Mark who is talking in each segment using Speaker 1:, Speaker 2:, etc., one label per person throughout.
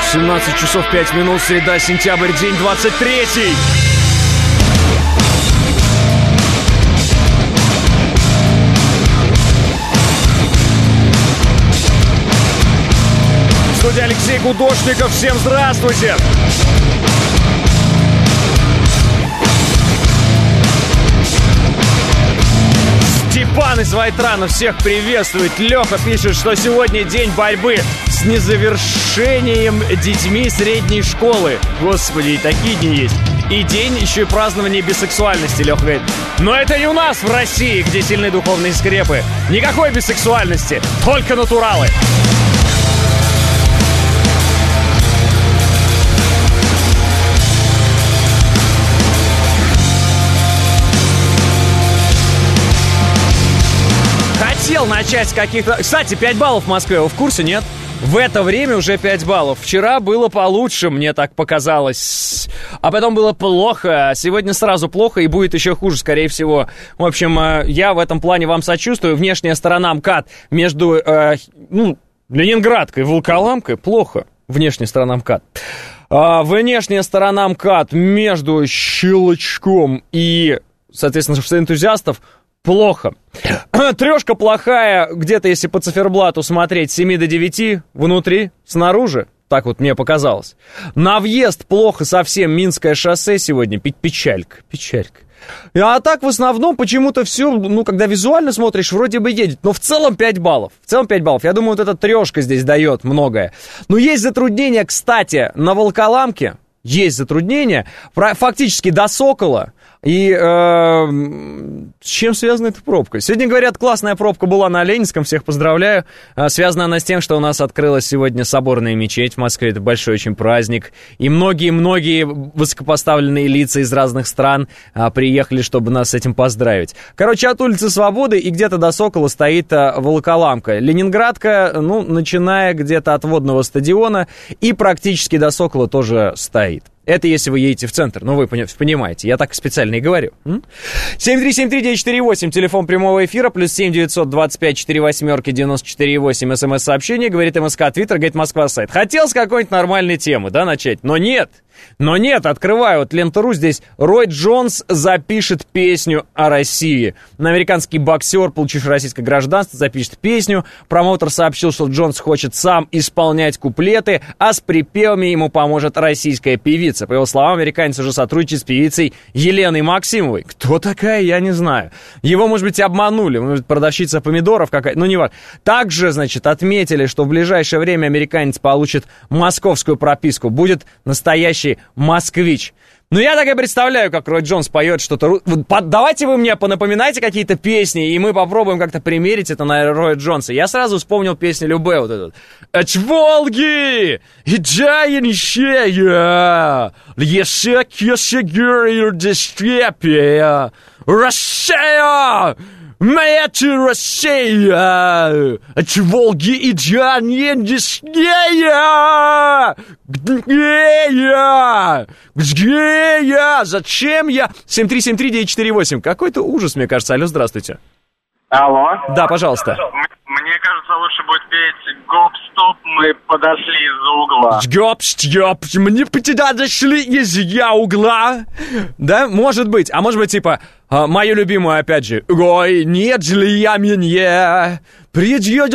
Speaker 1: 17 часов 5 минут, среда, сентябрь, день 23-й. В студии Алексей Гудошников. Всем здравствуйте. Степан из Вайтрана всех приветствует. Леха пишет, что сегодня день борьбы с незавершением детьми средней школы. Господи, и такие дни есть. И день еще и празднования бисексуальности, Леха говорит. Но это не у нас в России, где сильны духовные скрепы. Никакой бисексуальности, только натуралы. Хотел начать с каких-то... Кстати, 5 баллов в Москве, вы в курсе, нет? В это время уже 5 баллов. Вчера было получше, мне так показалось. А потом было плохо. Сегодня сразу плохо и будет еще хуже, скорее всего. В общем, я в этом плане вам сочувствую. Внешняя сторона МКАД между Ленинградкой и Волоколамкой плохо. Внешняя сторона МКАД. Внешняя сторона МКАД между Щелочком и, соответственно, энтузиастов плохо. Трешка плохая, где-то, если по циферблату смотреть, с 7 до 9, внутри, снаружи. Так вот мне показалось. На въезд плохо совсем. Минское шоссе сегодня. Печалька. А так в основном почему-то все, когда визуально смотришь, вроде бы едет. Но в целом 5 баллов. Я думаю, вот эта трешка здесь дает многое. Но есть затруднения, кстати, на Волоколамке. Есть затруднения. Фактически до Сокола. И с чем связана эта пробка? Сегодня, говорят, классная пробка была на Ленинском, всех поздравляю. Связана она с тем, что у нас открылась сегодня соборная мечеть в Москве. Это большой очень праздник. И многие-многие высокопоставленные лица из разных стран приехали, чтобы нас с этим поздравить. Короче, от улицы Свободы и где-то до Сокола стоит Волоколамка. Ленинградка, начиная где-то от водного стадиона и практически до Сокола тоже стоит. Это если вы едете в центр, вы понимаете, я так специально и говорю. 7373948, телефон прямого эфира, плюс 7 925 48 94 8, смс-сообщение, говорит МСК, Твиттер, говорит Москва, сайт. Хотел с какой-нибудь нормальной темы, начать, но нет, открываю вот Лента.ру, здесь Рой Джонс запишет песню о России. Американский боксер, получивший российское гражданство, запишет песню. Промоутер сообщил, что Джонс хочет сам исполнять куплеты, а с припевами ему поможет российская певица. По его словам, американец уже сотрудничает с певицей Еленой Максимовой. Кто такая, я не знаю. Его, может быть, обманули. Может быть, продавщица помидоров какая-то, не важно. Также, отметили, что в ближайшее время американец получит московскую прописку. Будет настоящий москвич. Я так и представляю, как Рой Джонс поет что-то. Давайте вы мне понапоминайте какие-то песни, и мы попробуем как-то примерить это на Роя Джонса. Я сразу вспомнил песню Любэ, вот эту. «Эч Волги! И джая нищая! Ешек дестепия! Россия! Моя ты Россия! Эч Волги и джая нищая! Где я? Зачем я? 7373948. Какой-то ужас, мне кажется. Алло, здравствуйте.
Speaker 2: Алло.
Speaker 1: Да, пожалуйста.
Speaker 2: Мне кажется, лучше будет петь «Гоп-стоп, мы подошли из-за угла».
Speaker 1: Гоп-стоп, мы подошли из-за угла. Да, может быть. А может быть, мою любимую, опять же. Ой, нет ли я меня? Придет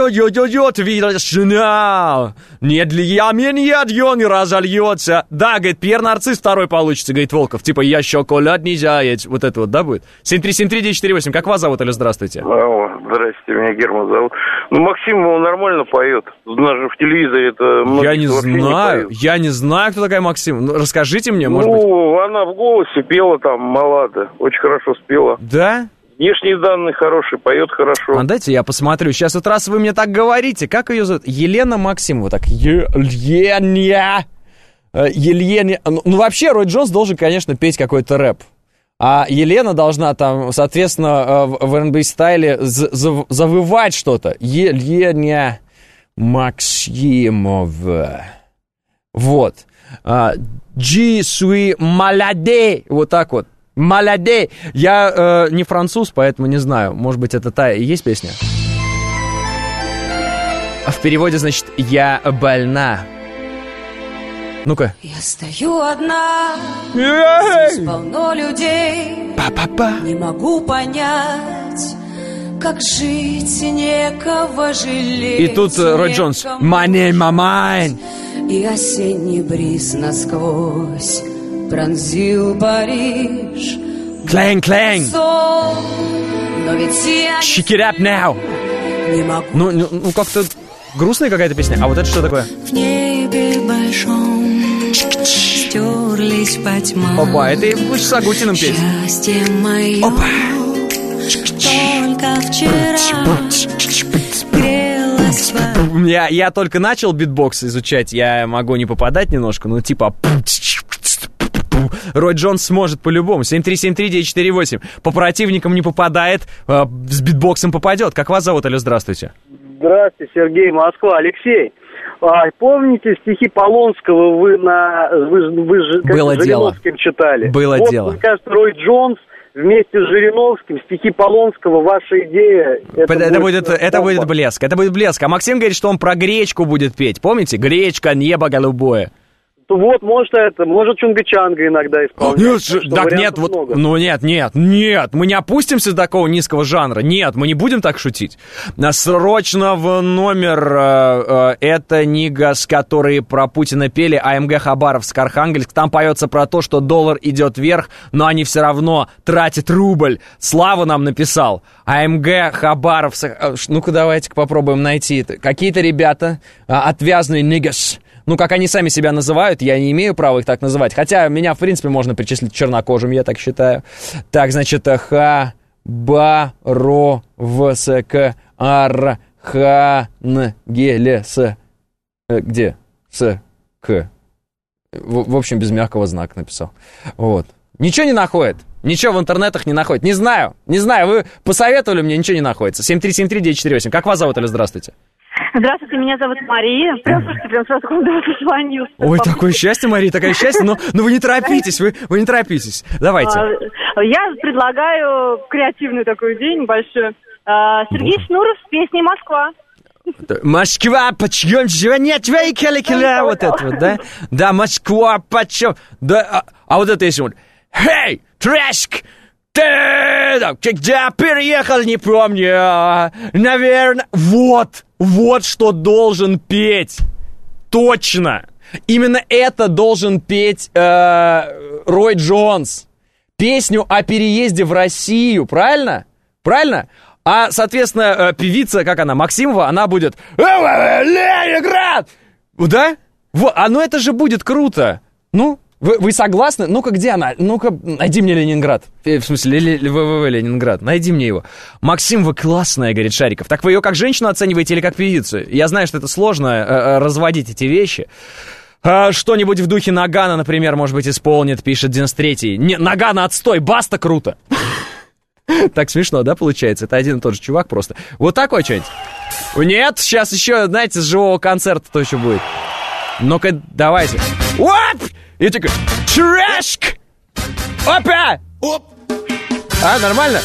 Speaker 1: весна. Нет ли я меня, он разольется. Да, говорит, Пьер Нарцисс второй получится, говорит Волков. Я шоколадный заяц. Вот это вот, да, будет? 7373948. Как вас зовут, или здравствуйте?
Speaker 3: Здрасте, меня Герман зовут. Максимова нормально поет. Даже в телевизоре это...
Speaker 1: Я не знаю, кто такая Максимова. Расскажите мне, может быть.
Speaker 3: Она в голосе пела там, малата. Очень хорошо спела.
Speaker 1: Да?
Speaker 3: Внешние данные хорошие, поет хорошо.
Speaker 1: Дайте я посмотрю. Сейчас вот раз вы мне так говорите, как ее зовут? Елена Максимова. Так, Елена. Вообще, Рой Джонс должен, конечно, петь какой-то рэп. А Елена должна там, соответственно, в R&B стайле завывать что-то. Елена Максимова. Вот. «Je suis malade». Вот так вот. «Молодей». Я не француз, поэтому не знаю. Может быть, это та и есть песня? В переводе, значит, «я больна». Ну-ка.
Speaker 4: Я стою одна, здесь полно людей. Не могу понять, как жить, некого жалеть.
Speaker 1: И тут Рой Джонс. My name, my mind.
Speaker 4: И осенний бриз насквозь пронзил Париж.
Speaker 1: Clang, clang.
Speaker 4: Но ведь я
Speaker 1: Shake it up now.
Speaker 4: не могу.
Speaker 1: Ну как-то грустная какая-то песня. А вот это что такое?
Speaker 4: В небе большом стерлись по тьмам.
Speaker 1: Опа, это и будешь с Агутиным петь.
Speaker 4: Счастье мое только вчера грелось во...
Speaker 1: Я только начал битбокс изучать, я могу не попадать немножко, ну типа... Рой Джонс сможет по-любому. 7373948. По противникам не попадает, с битбоксом попадет. Как вас зовут, алло, здравствуйте.
Speaker 5: Здравствуйте, Сергей, Москва. Алексей, помните стихи Полонского вы же
Speaker 1: Было дело.
Speaker 5: Жириновским читали?
Speaker 1: Было
Speaker 5: вот,
Speaker 1: дело.
Speaker 5: Мне кажется, Рой Джонс вместе с Жириновским, стихи Полонского, ваша идея...
Speaker 1: Это будет блеск. Это будет блеск. А Максим говорит, что он про гречку будет петь. Помните? Гречка, небо голубое.
Speaker 5: Вот, может Чунга-Чанга иногда исполнять.
Speaker 1: Так нет, вот,
Speaker 5: много.
Speaker 1: ну нет, мы не опустимся до такого низкого жанра. Нет, мы не будем так шутить. Срочно в номер это Нигас, которые про Путина пели, АМГ Хабаровск, Архангельск. Там поется про то, что доллар идет вверх, но они все равно тратят рубль. Слава нам написал. АМГ Хабаровск. Ну-ка, давайте-ка попробуем найти это. Какие-то ребята, отвязные Нигас. Ну, как они сами себя называют, я не имею права их так называть. Хотя меня, в принципе, можно причислить к чернокожим, я так считаю. Так, значит, Хабаровск Архангелес. Где? К. В общем, без мягкого знака написал. Вот. Ничего не находит. Ничего в интернетах не находит. Не знаю. Вы посоветовали мне, ничего не находится. 7373948. Как вас зовут, или здравствуйте?
Speaker 6: Здравствуйте, меня зовут Мария. Прям сразу куда-то позвонил.
Speaker 1: Ой, такое счастье, Мария, такое счастье. Но вы не торопитесь, вы не торопитесь. Давайте.
Speaker 6: Я предлагаю креативную такую идею небольшую. Сергей Шнуров с песней «Москва».
Speaker 1: Москва, почем звонят твои колокола? Вот это вот, да? Да, Москва, почем? Да, а вот это если вот. Hey, трэшк! Ты когда переехал, не помню. Наверное, вот что должен петь. Точно. Именно это должен петь Рой Джонс. Песню о переезде в Россию, правильно? Правильно? А, соответственно, певица, как она, Максимова, она будет Ленинград! Да? Вот, ну это же будет круто. Ну, вы согласны? Ну-ка, где она? Ну-ка, найди мне Ленинград. В смысле, Ленинград. Найди мне его. Максимова классная, говорит Шариков. Так вы ее как женщину оцениваете или как певицу? Я знаю, что это сложно разводить эти вещи. Что-нибудь в духе Нагана, например, может быть, исполнит, пишет 93-й. Не, Нагана отстой, Баста круто. Так смешно, да, получается? Это один и тот же чувак просто. Вот такой что-нибудь. Нет, сейчас еще, знаете, с живого концерта-то еще будет. Ну-ка, давайте. Оп! И такой, трэшк! Опа! Оп! А, нормально?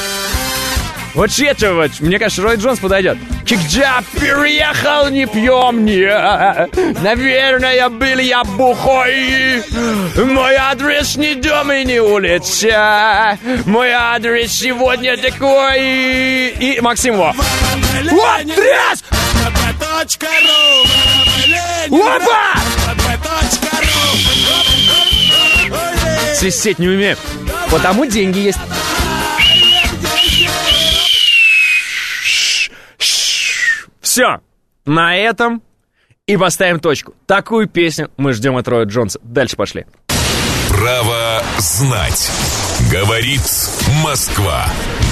Speaker 1: Вот это вот, мне кажется, Рой Джонс подойдет. Когда переехал, не помню. Наверное, был я бухой. Мой адрес не дом и не улица. Мой адрес сегодня такой. И Максимова. Вот, тряс! Опа! Свистеть не умею. Потому деньги есть. Все, на этом и поставим точку. Такую песню мы ждем от Роя Джонса. Дальше пошли.
Speaker 7: Право знать. Говорит Москва.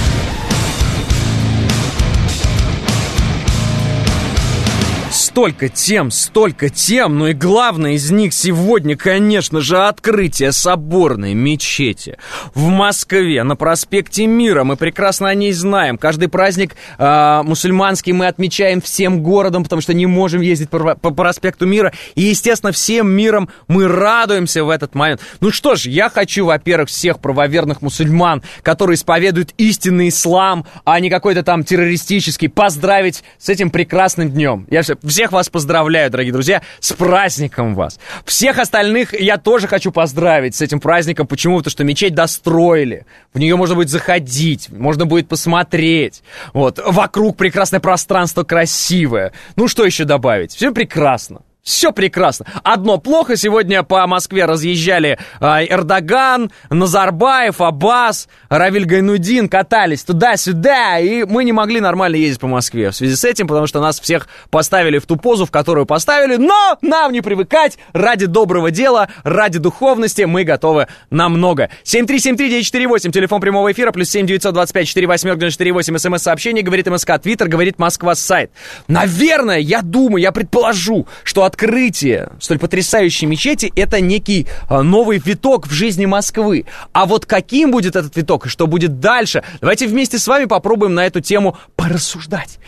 Speaker 1: Столько тем, но и главное из них сегодня, конечно же, открытие соборной мечети в Москве на проспекте Мира. Мы прекрасно о ней знаем. Каждый праздник мусульманский мы отмечаем всем городом, потому что не можем ездить по проспекту Мира. И, естественно, всем миром мы радуемся в этот момент. Ну что ж, я хочу, во-первых, всех правоверных мусульман, которые исповедуют истинный ислам, а не какой-то там террористический, поздравить с этим прекрасным днем. Я всех Всех вас поздравляю, дорогие друзья, с праздником вас. Всех остальных я тоже хочу поздравить с этим праздником. Почему? Потому что мечеть достроили. В нее можно будет заходить, можно будет посмотреть. Вот. Вокруг прекрасное пространство, красивое. Ну, что еще добавить? Все прекрасно. Все прекрасно. Одно плохо. Сегодня по Москве разъезжали Эрдоган, Назарбаев, Аббас, Равиль Гайнуддин, катались туда-сюда, и мы не могли нормально ездить по Москве в связи с этим, потому что нас всех поставили в ту позу, в которую поставили, но нам не привыкать. Ради доброго дела, ради духовности мы готовы на много. 7373948, телефон прямого эфира, плюс 7-925-48-94-8, смс-сообщение, говорит МСК, Твиттер, говорит Москва, сайт. Наверное, я думаю, я предположу, что открытие столь потрясающей мечети — это некий новый виток в жизни Москвы. А вот каким будет этот виток и что будет дальше, давайте вместе с вами попробуем на эту тему порассуждать.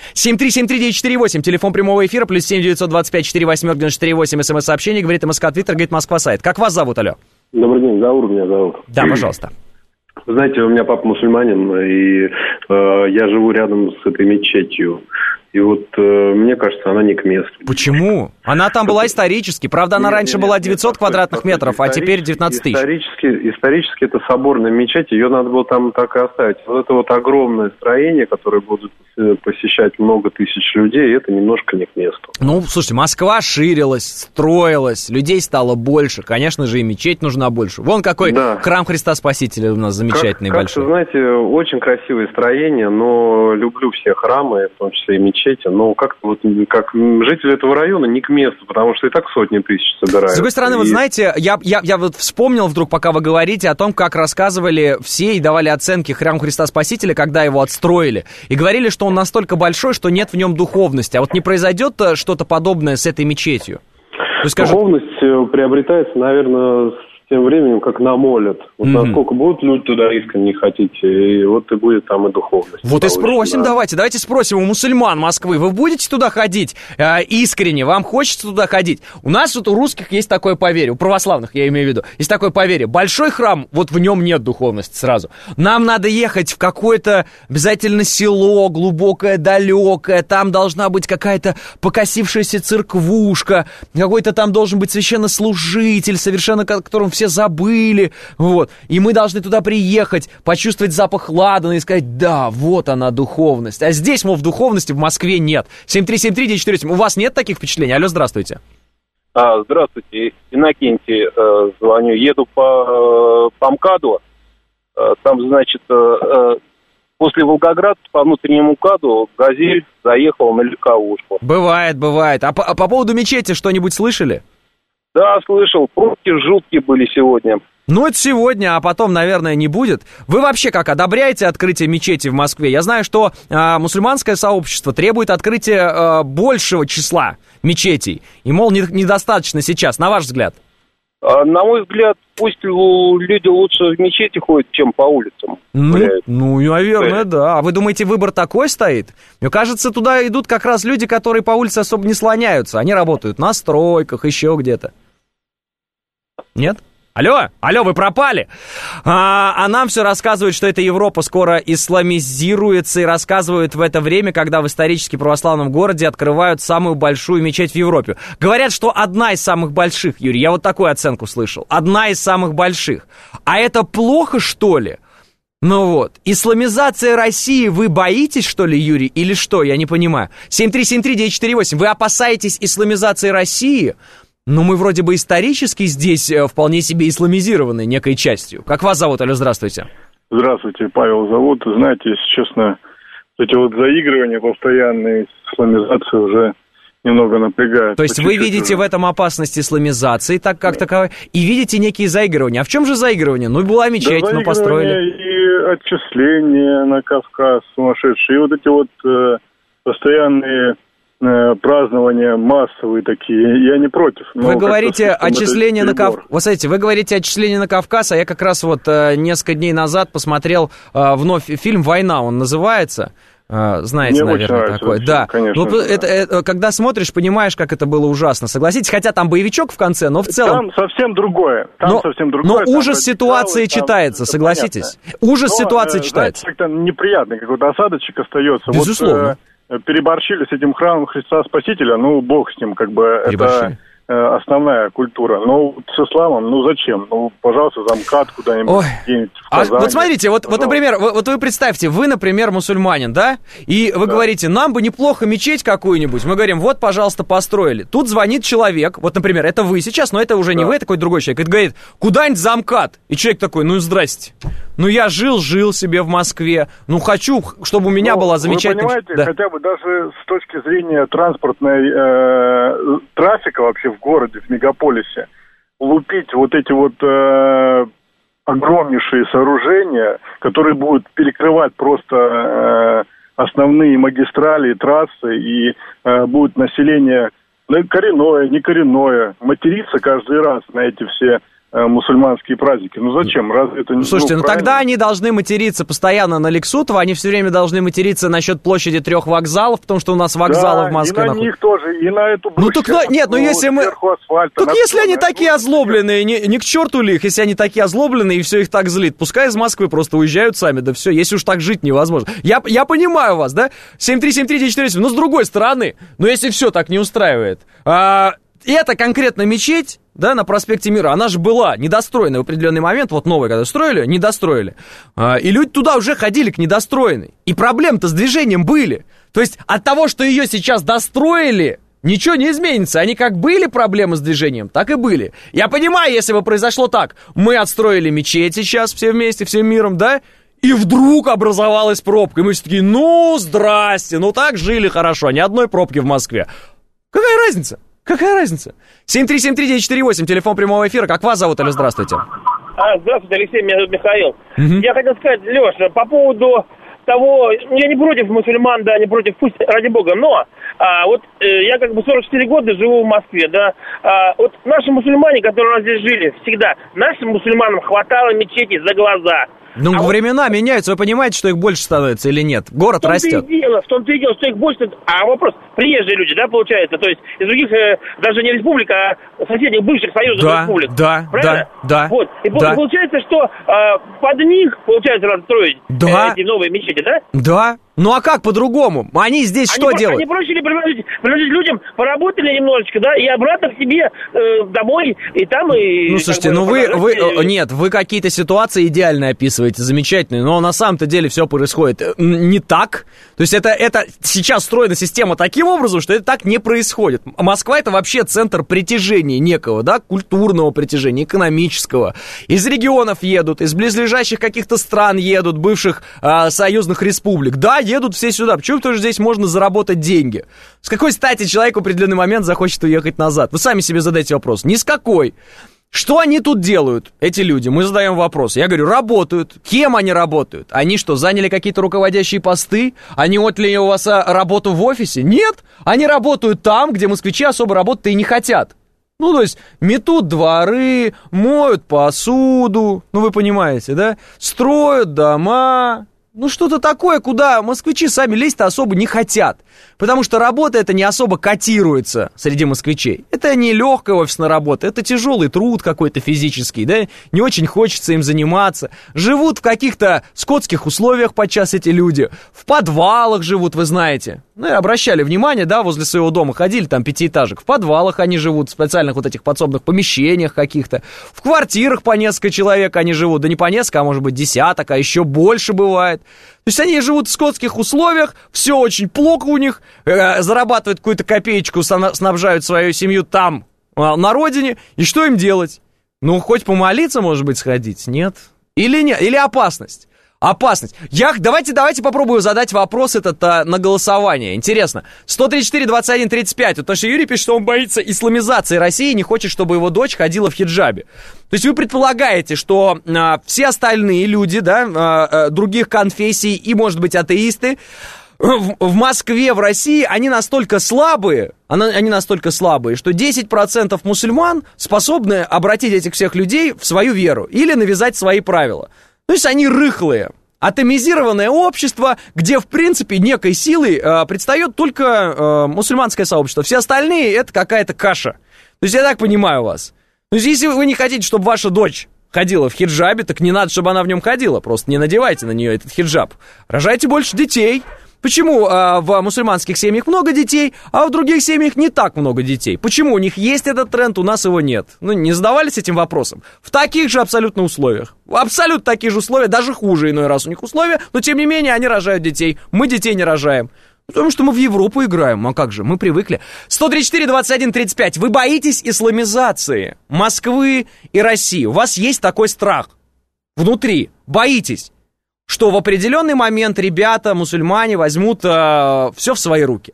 Speaker 1: 7373948, телефон прямого эфира, плюс 7-925-48-94-8, смс-сообщение, говорит МСК, Твиттер, говорит Москва, сайт. Как вас зовут, алло?
Speaker 8: Добрый день, Заур меня зовут.
Speaker 1: Да, пожалуйста.
Speaker 8: Знаете, у меня папа мусульманин, и я живу рядом с этой мечетью. И вот, мне кажется, она не к месту.
Speaker 1: Почему? Она там была исторически. Правда, она раньше была 900 квадратных метров, а теперь 19 тысяч.
Speaker 8: Исторически это соборная мечеть, ее надо было там так и оставить. Вот это вот огромное строение, которое будет посещать много тысяч людей, это немножко не к месту.
Speaker 1: Ну, слушайте, Москва ширилась, строилась, людей стало больше. Конечно же, и мечеть нужна больше. Вон какой храм Христа Спасителя у нас замечательный, большой.
Speaker 8: Знаете, очень красивое строение, но люблю все храмы, в том числе и мечети. Но как-то вот как жители этого района не к месту, потому что и так сотни тысяч собирают.
Speaker 1: С другой стороны, вот знаете, я вот вспомнил вдруг, пока вы говорите о том, как рассказывали все и давали оценки храму Христа Спасителя, когда его отстроили. И говорили, что он настолько большой, что нет в нем духовности. А вот не произойдет что-то подобное с этой мечетью?
Speaker 8: Духовность приобретается, наверное, тем временем, как намолят. Вот насколько будут люди туда искренне хотеть, и вот и будет там и духовность.
Speaker 1: Вот и спросим, давайте спросим у мусульман Москвы, вы будете туда ходить искренне, вам хочется туда ходить? У нас вот у русских есть такое поверье, у православных, я имею в виду, есть такое поверье. Большой храм, вот в нем нет духовности сразу. Нам надо ехать в какое-то обязательно село, глубокое, далекое, там должна быть какая-то покосившаяся церквушка, какой-то там должен быть священнослужитель, совершенно которым все забыли, вот, и мы должны туда приехать, почувствовать запах ладана и сказать, да, вот она духовность, а здесь, мол, в духовности в Москве нет. 7373948, у вас нет таких впечатлений? Алло, здравствуйте.
Speaker 9: Здравствуйте, Иннокентий, звоню, еду по МКАДу, там, значит, после Волгограда по внутреннему МКАДу «Газель» заехал на легковушку.
Speaker 1: Бывает. А по поводу мечети что-нибудь слышали?
Speaker 9: Да, слышал. Пробки жуткие были сегодня.
Speaker 1: Ну, это сегодня, а потом, наверное, не будет. Вы вообще как, одобряете открытие мечети в Москве? Я знаю, что мусульманское сообщество требует открытия большего числа мечетей. И, мол, недостаточно сейчас, на ваш взгляд?
Speaker 9: На мой взгляд, пусть люди лучше в мечети ходят, чем по улицам.
Speaker 1: Ну, наверное, да. А вы думаете, выбор такой стоит? Мне кажется, туда идут как раз люди, которые по улице особо не слоняются. Они работают на стройках, еще где-то. Нет? Алло, вы пропали. А нам все рассказывают, что эта Европа скоро исламизируется, и рассказывают в это время, когда в исторически православном городе открывают самую большую мечеть в Европе. Говорят, что одна из самых больших, Юрий, я вот такую оценку слышал. Одна из самых больших. А это плохо, что ли? Ну вот, исламизация России, вы боитесь, что ли, Юрий, или что? Я не понимаю. 7373948, вы опасаетесь исламизации России? Ну, мы вроде бы исторически здесь вполне себе исламизированы некой частью. Как вас зовут? Алло, здравствуйте.
Speaker 10: Здравствуйте, Павел зовут. Знаете, если честно, эти вот заигрывания постоянные с исламизацией уже немного напрягают.
Speaker 1: То есть вы видите в этом опасность исламизации, так как таковой, и видите некие заигрывания. А в чем же заигрывание? Ну, была мечеть, ну, построили.
Speaker 10: И отчисления на Кавказ сумасшедшие, и вот эти вот постоянные празднования массовые такие, я не против.
Speaker 1: Вы говорите отчисления на Кавказ. Вот смотрите, вы говорите отчисления на Кавказ, а я как раз вот несколько дней назад посмотрел вновь фильм «Война», он называется. Знаете, мне наверное, такой. Да. Конечно, ну, это, когда смотришь, понимаешь, как это было ужасно. Согласитесь, хотя там боевичок в конце, но в целом...
Speaker 10: Там совсем другое.
Speaker 1: Но ужас ситуации читается, согласитесь. Ужас ситуации читается.
Speaker 10: Как-то неприятный какой-то осадочек остается.
Speaker 1: Безусловно.
Speaker 10: переборщили с этим храмом Христа Спасителя, ну, бог с ним, как бы, это основная культура. Но с исламом, ну, зачем? Ну, пожалуйста, замкат куда-нибудь, где-нибудь в Казани.
Speaker 1: Вот смотрите, вот, например, вот вы представьте, вы, например, мусульманин, да? И вы говорите, нам бы неплохо мечеть какую-нибудь. Мы говорим, вот, пожалуйста, построили. Тут звонит человек, вот, например, это вы сейчас, но это уже не вы, это какой-то другой человек. И говорит, куда-нибудь замкат. И человек такой, ну, здрасте. Ну, я жил себе в Москве. Ну, хочу, чтобы у меня была замечательная...
Speaker 10: Вы понимаете, хотя бы даже с точки зрения транспортной трафика вообще в городе, в мегаполисе, лупить вот эти вот огромнейшие сооружения, которые будут перекрывать просто основные магистрали, трассы, и будет население коренное, некоренное, материться каждый раз на эти все мусульманские праздники. Ну зачем? Разве это не...
Speaker 1: Слушайте, ну тогда они должны материться постоянно на Лексутово, они все время должны материться насчет площади 3 вокзалов, потому что у нас вокзалы в Москве.
Speaker 10: И на них тоже, и на эту брусчатку,
Speaker 1: нет, ну если мы...
Speaker 10: асфальта.
Speaker 1: Так если они такие озлобленные, не к черту ли их, если они такие озлобленные и все их так злит, пускай из Москвы просто уезжают сами, да все, если уж так жить невозможно. Я понимаю вас, да? 7373948, но с другой стороны, но если все так не устраивает, это конкретно мечеть, да, на проспекте Мира, она же была недостроенной в определенный момент, вот новые, когда строили, недостроили. И люди туда уже ходили к недостроенной. И проблемы-то с движением были. То есть от того, что ее сейчас достроили, ничего не изменится. Они как были проблемы с движением, так и были. Я понимаю, если бы произошло так. Мы отстроили мечеть сейчас все вместе, всем миром, да? И вдруг образовалась пробка. И мы все такие, ну, здрасте, ну так жили хорошо, ни одной пробки в Москве. Какая разница? Какая разница? 7373948, телефон прямого эфира. Как вас зовут, или здравствуйте?
Speaker 9: Здравствуйте, Алексей, меня зовут Михаил. Я хотел сказать, Леша, по поводу того, я не против мусульман, да, не против, пусть ради бога, но вот я как бы 44 года живу в Москве, да, вот наши мусульмане, которые у нас здесь жили, всегда, нашим мусульманам хватало мечетей за глаза.
Speaker 1: Ну, времена меняются, вы понимаете, что их больше становится или нет? Город растет.
Speaker 9: В том-то и дело, что их больше... А вопрос, приезжие люди, да, получается, то есть из других, даже не республик, а соседних бывших союзных республик.
Speaker 1: Да.
Speaker 9: Вот, и получается, что под них, получается, надо строить эти новые мечети, да?
Speaker 1: Да. Ну а как по-другому? Они здесь что делают?
Speaker 9: Они проще ли предложить людям, поработали немножечко, да, и обратно к себе домой, и там, и...
Speaker 1: Ну, слушайте, ну вы какие-то ситуации идеально описываете, замечательные, но на самом-то деле все происходит не так. То есть это сейчас строена система таким образом, что это так не происходит. Москва — это вообще центр притяжения некого, да, культурного притяжения, экономического. Из регионов едут, из близлежащих каких-то стран едут, бывших союзных республик. Да, едут все сюда. Почему? Потому что здесь можно заработать деньги. С какой стати человек в определенный момент захочет уехать назад? Вы сами себе задайте вопрос. Ни с какой. Что они тут делают, эти люди? Мы задаем вопрос. Я говорю, работают. Кем они работают? Они что, заняли какие-то руководящие посты? Они отняли у вас работу в офисе? Нет. Они работают там, где москвичи особо работать и не хотят. Ну, то есть, метут дворы, моют посуду, ну, вы понимаете, да? Строят дома. Ну, что-то такое, куда москвичи сами лезть-то особо не хотят. Потому что работа эта не особо котируется среди москвичей. Это не легкая офисная работа, это тяжелый труд какой-то физический, да? Не очень хочется им заниматься. Живут в каких-то скотских условиях подчас эти люди. В подвалах живут, вы знаете. Ну, и обращали внимание, да, возле своего дома ходили, там, пятиэтажек. В подвалах они живут, в специальных вот этих подсобных помещениях каких-то. В квартирах по несколько человек они живут. Да не по несколько, а может быть десяток, а еще больше бывает. То есть они живут в скотских условиях, все очень плохо у них, зарабатывают какую-то копеечку, снабжают свою семью там, на родине. И что им делать? Ну, хоть помолиться, может быть, сходить? Нет? Или нет? Или опасность? Опасность. Давайте попробую задать вопрос этот на голосование. Интересно. 134-21-35. Потому что Юрий пишет, что он боится исламизации России и не хочет, чтобы его дочь ходила в хиджабе. То есть вы предполагаете, что все остальные люди, да, других конфессий и, может быть, атеисты в Москве, в России, они настолько слабые, что 10% мусульман способны обратить этих всех людей в свою веру или навязать свои правила. То есть они рыхлые. Атомизированное общество, где, в принципе, некой силой предстает только мусульманское сообщество. Все остальные — это какая-то каша. То есть я так понимаю вас. То есть если вы не хотите, чтобы ваша дочь ходила в хиджабе, так не надо, чтобы она в нем ходила. Просто не надевайте на нее этот хиджаб. Рожайте больше детей. Почему в мусульманских семьях много детей, а в других семьях не так много детей? Почему у них есть этот тренд, у нас его нет? Ну, не задавались этим вопросом? В таких же абсолютно условиях. Абсолютно такие же условия, даже хуже иной раз у них условия, но тем не менее они рожают детей. Мы детей не рожаем. Потому что мы в Европу играем, а как же, мы привыкли. 134-21-35. Вы боитесь исламизации Москвы и России? У вас есть такой страх внутри? Боитесь, что в определенный момент ребята, мусульмане, возьмут все в свои руки?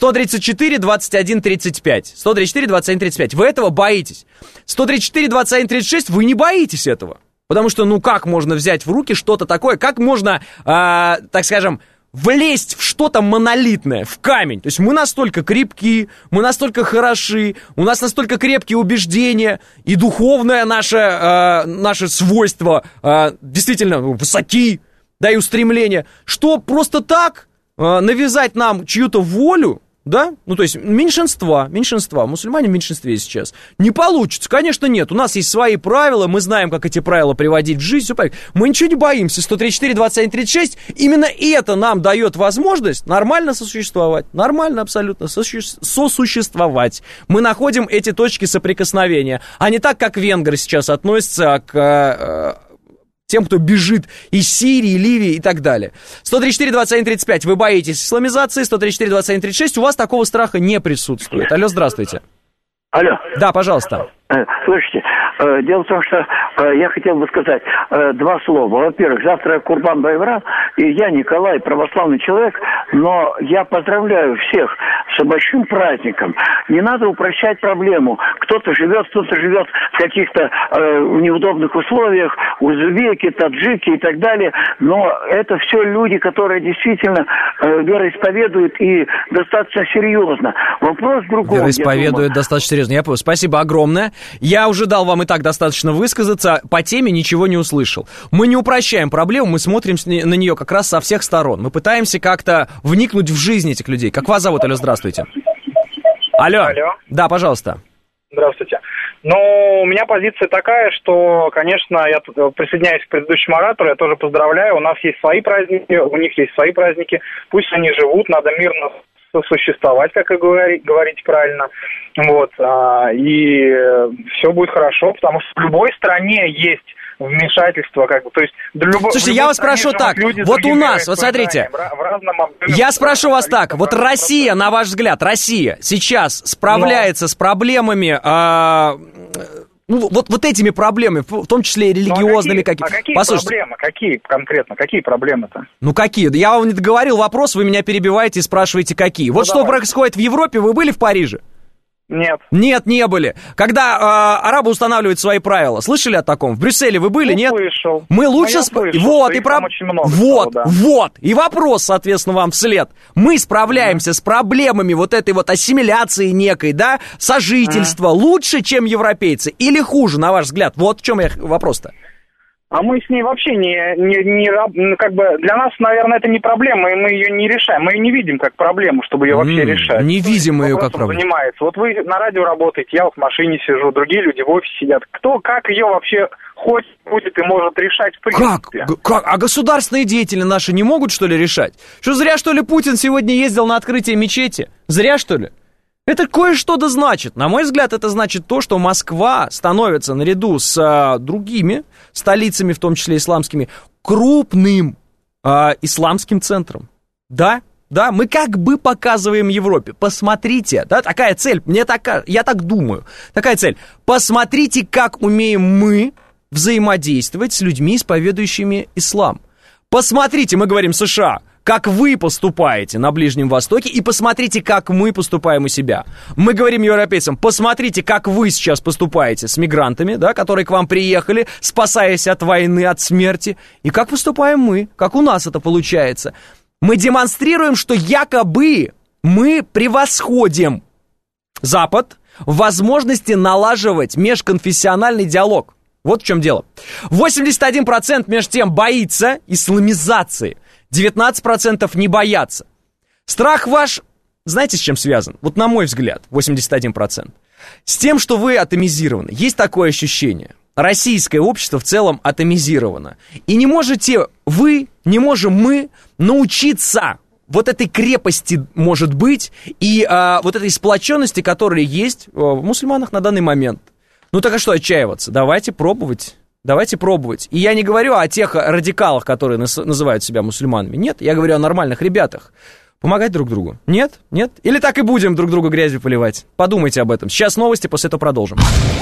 Speaker 1: 134-21-35. 134-21-35. Вы этого боитесь? 134-21-36. Вы не боитесь этого? Потому что, ну как можно взять в руки что-то такое? Как можно, так скажем, влезть в что-то монолитное, в камень? То есть мы настолько крепки, мы настолько хороши, у нас настолько крепкие убеждения, и духовное наше свойство действительно высоки, да, и устремления, что просто так навязать нам чью-то волю, да, ну то есть меньшинства, мусульмане в меньшинстве сейчас, не получится, конечно нет, у нас есть свои правила, мы знаем, как эти правила приводить в жизнь, все правильно. Мы ничего не боимся. 134-21-36, именно это нам дает возможность нормально сосуществовать, нормально абсолютно сосуществовать. Мы находим эти точки соприкосновения, а не так, как венгры сейчас относятся к тем, кто бежит из Сирии, Ливии и так далее. 134-21-35. Вы боитесь исламизации. 134-21-36. У вас такого страха не присутствует. Алло, здравствуйте.
Speaker 11: Алло.
Speaker 1: Да, пожалуйста.
Speaker 11: Слушайте, дело в том, что я хотел бы сказать два слова. Во-первых, завтра Курбан-Байрам, и я, Николай, православный человек, но я поздравляю всех с большим праздником. Не надо упрощать проблему. Кто-то живет в каких-то неудобных условиях, узбеки, таджики и так далее, но это все люди, которые действительно вероисповедуют и достаточно серьезно. Вопрос другой.
Speaker 1: Вероисповедуют достаточно серьезно. Я понял. Спасибо огромное. Я уже дал вам и так достаточно высказаться. По теме ничего не услышал. Мы не упрощаем проблему, мы смотрим на нее как раз со всех сторон. Мы пытаемся как-то вникнуть в жизнь этих людей. Как вас зовут? Алло, здравствуйте. Алло. Да, пожалуйста.
Speaker 12: Здравствуйте. Ну, у меня позиция такая, что, конечно, я тут присоединяюсь к предыдущему оратору, я тоже поздравляю, у нас есть свои праздники, у них есть свои праздники, пусть они живут, надо мирно существовать, как и говорить правильно, вот, и все будет хорошо, потому что в любой стране есть вмешательство, как бы, то есть...
Speaker 1: Слушайте, я вас спрошу так, вот у нас, вот смотрите, я спрошу вас так, вот Россия, на ваш взгляд, Россия сейчас справляется с проблемами... Ну, вот этими проблемами, в том числе и религиозными.
Speaker 12: Какие проблемы? Какие конкретно? Какие проблемы-то?
Speaker 1: Ну, какие? Я вам не договорил вопрос, вы меня перебиваете и спрашиваете, какие. Вот что происходит в Европе, вы были в Париже?
Speaker 12: Нет.
Speaker 1: Нет, не были. Когда арабы устанавливают свои правила, слышали о таком? В Брюсселе вы были, нет?
Speaker 12: Слышал.
Speaker 1: Мы лучше... Вот, и вот. И вопрос, соответственно, вам вслед. Мы справляемся с проблемами вот этой вот ассимиляции некой, да, сожительства лучше, чем европейцы? Или хуже, на ваш взгляд? Вот в чем вопрос-то.
Speaker 12: А мы с ней вообще не как бы для нас, наверное, это не проблема, и мы ее не решаем. Мы ее не видим как проблему, чтобы ее вообще решать.
Speaker 1: Не видим мы ее как проблему.
Speaker 12: Занимается. Вот вы на радио работаете, я вот в машине сижу, другие люди в офисе сидят. Кто как ее вообще хочет, будет и может решать в принципе?
Speaker 1: Как? А государственные деятели наши не могут, что ли, решать? Что, зря, что ли, Путин сегодня ездил на открытие мечети? Зря, что ли? Это кое-что-то значит. На мой взгляд, это значит то, что Москва становится наряду с другими столицами, в том числе исламскими, крупным исламским центром. Да, мы как бы показываем Европе. Посмотрите, да, такая цель, я так думаю, такая цель. Посмотрите, как умеем мы взаимодействовать с людьми, исповедующими ислам. Посмотрите, мы говорим США, как вы поступаете на Ближнем Востоке, и посмотрите, как мы поступаем у себя. Мы говорим европейцам, посмотрите, как вы сейчас поступаете с мигрантами, да, которые к вам приехали, спасаясь от войны, от смерти, и как поступаем мы, как у нас это получается. Мы демонстрируем, что якобы мы превосходим Запад в возможности налаживать межконфессиональный диалог. Вот в чем дело. 81% между тем боится исламизации. 19% не боятся. Страх ваш, знаете, с чем связан? Вот на мой взгляд, 81%. С тем, что вы атомизированы. Есть такое ощущение. Российское общество в целом атомизировано. И не можете вы, не можем мы научиться вот этой крепости, может быть, и вот этой сплоченности, которая есть в мусульманах на данный момент. Ну так а что отчаиваться? Давайте пробовать. Давайте пробовать. И я не говорю о тех радикалах, которые называют себя мусульманами. Нет, я говорю о нормальных ребятах. Помогать друг другу. Нет? Нет? Или так и будем друг друга грязью поливать? Подумайте об этом. Сейчас новости, после этого продолжим.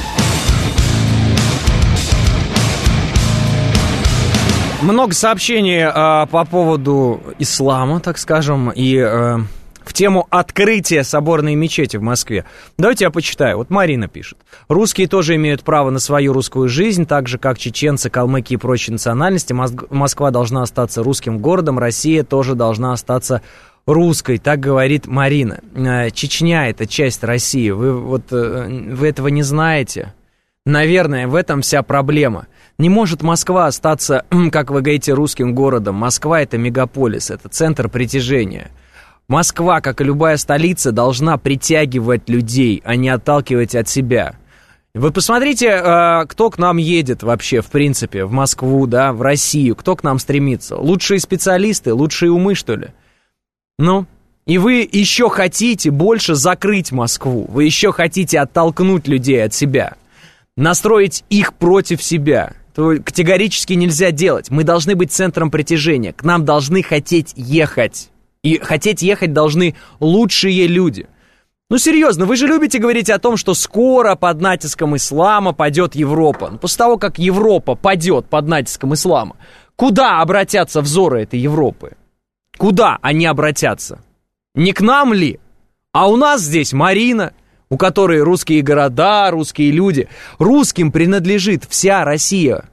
Speaker 1: Много сообщений по поводу ислама, так скажем, и в тему открытия соборной мечети в Москве. Давайте я почитаю. Вот Марина пишет. Русские тоже имеют право на свою русскую жизнь, так же, как чеченцы, калмыки и прочие национальности. Москва должна остаться русским городом, Россия тоже должна остаться русской, так говорит Марина. Чечня — это часть России. Вы этого не знаете? Наверное, в этом вся проблема. Не может Москва остаться, как вы говорите, русским городом. Москва — это мегаполис, это центр притяжения. Москва, как и любая столица, должна притягивать людей, а не отталкивать от себя. Вы посмотрите, кто к нам едет вообще, в принципе, в Москву, да, в Россию, кто к нам стремится. Лучшие специалисты, лучшие умы, что ли? Ну, и вы еще хотите больше закрыть Москву, вы еще хотите оттолкнуть людей от себя, настроить их против себя. Это категорически нельзя делать. Мы должны быть центром притяжения, к нам должны хотеть ехать. И хотеть ехать должны лучшие люди. Ну, серьезно, вы же любите говорить о том, что скоро под натиском ислама падет Европа. Но после того, как Европа падет под натиском ислама, куда обратятся взоры этой Европы? Куда они обратятся? Не к нам ли? А у нас здесь Марина, у которой русские города, русские люди. Русским принадлежит вся Россия.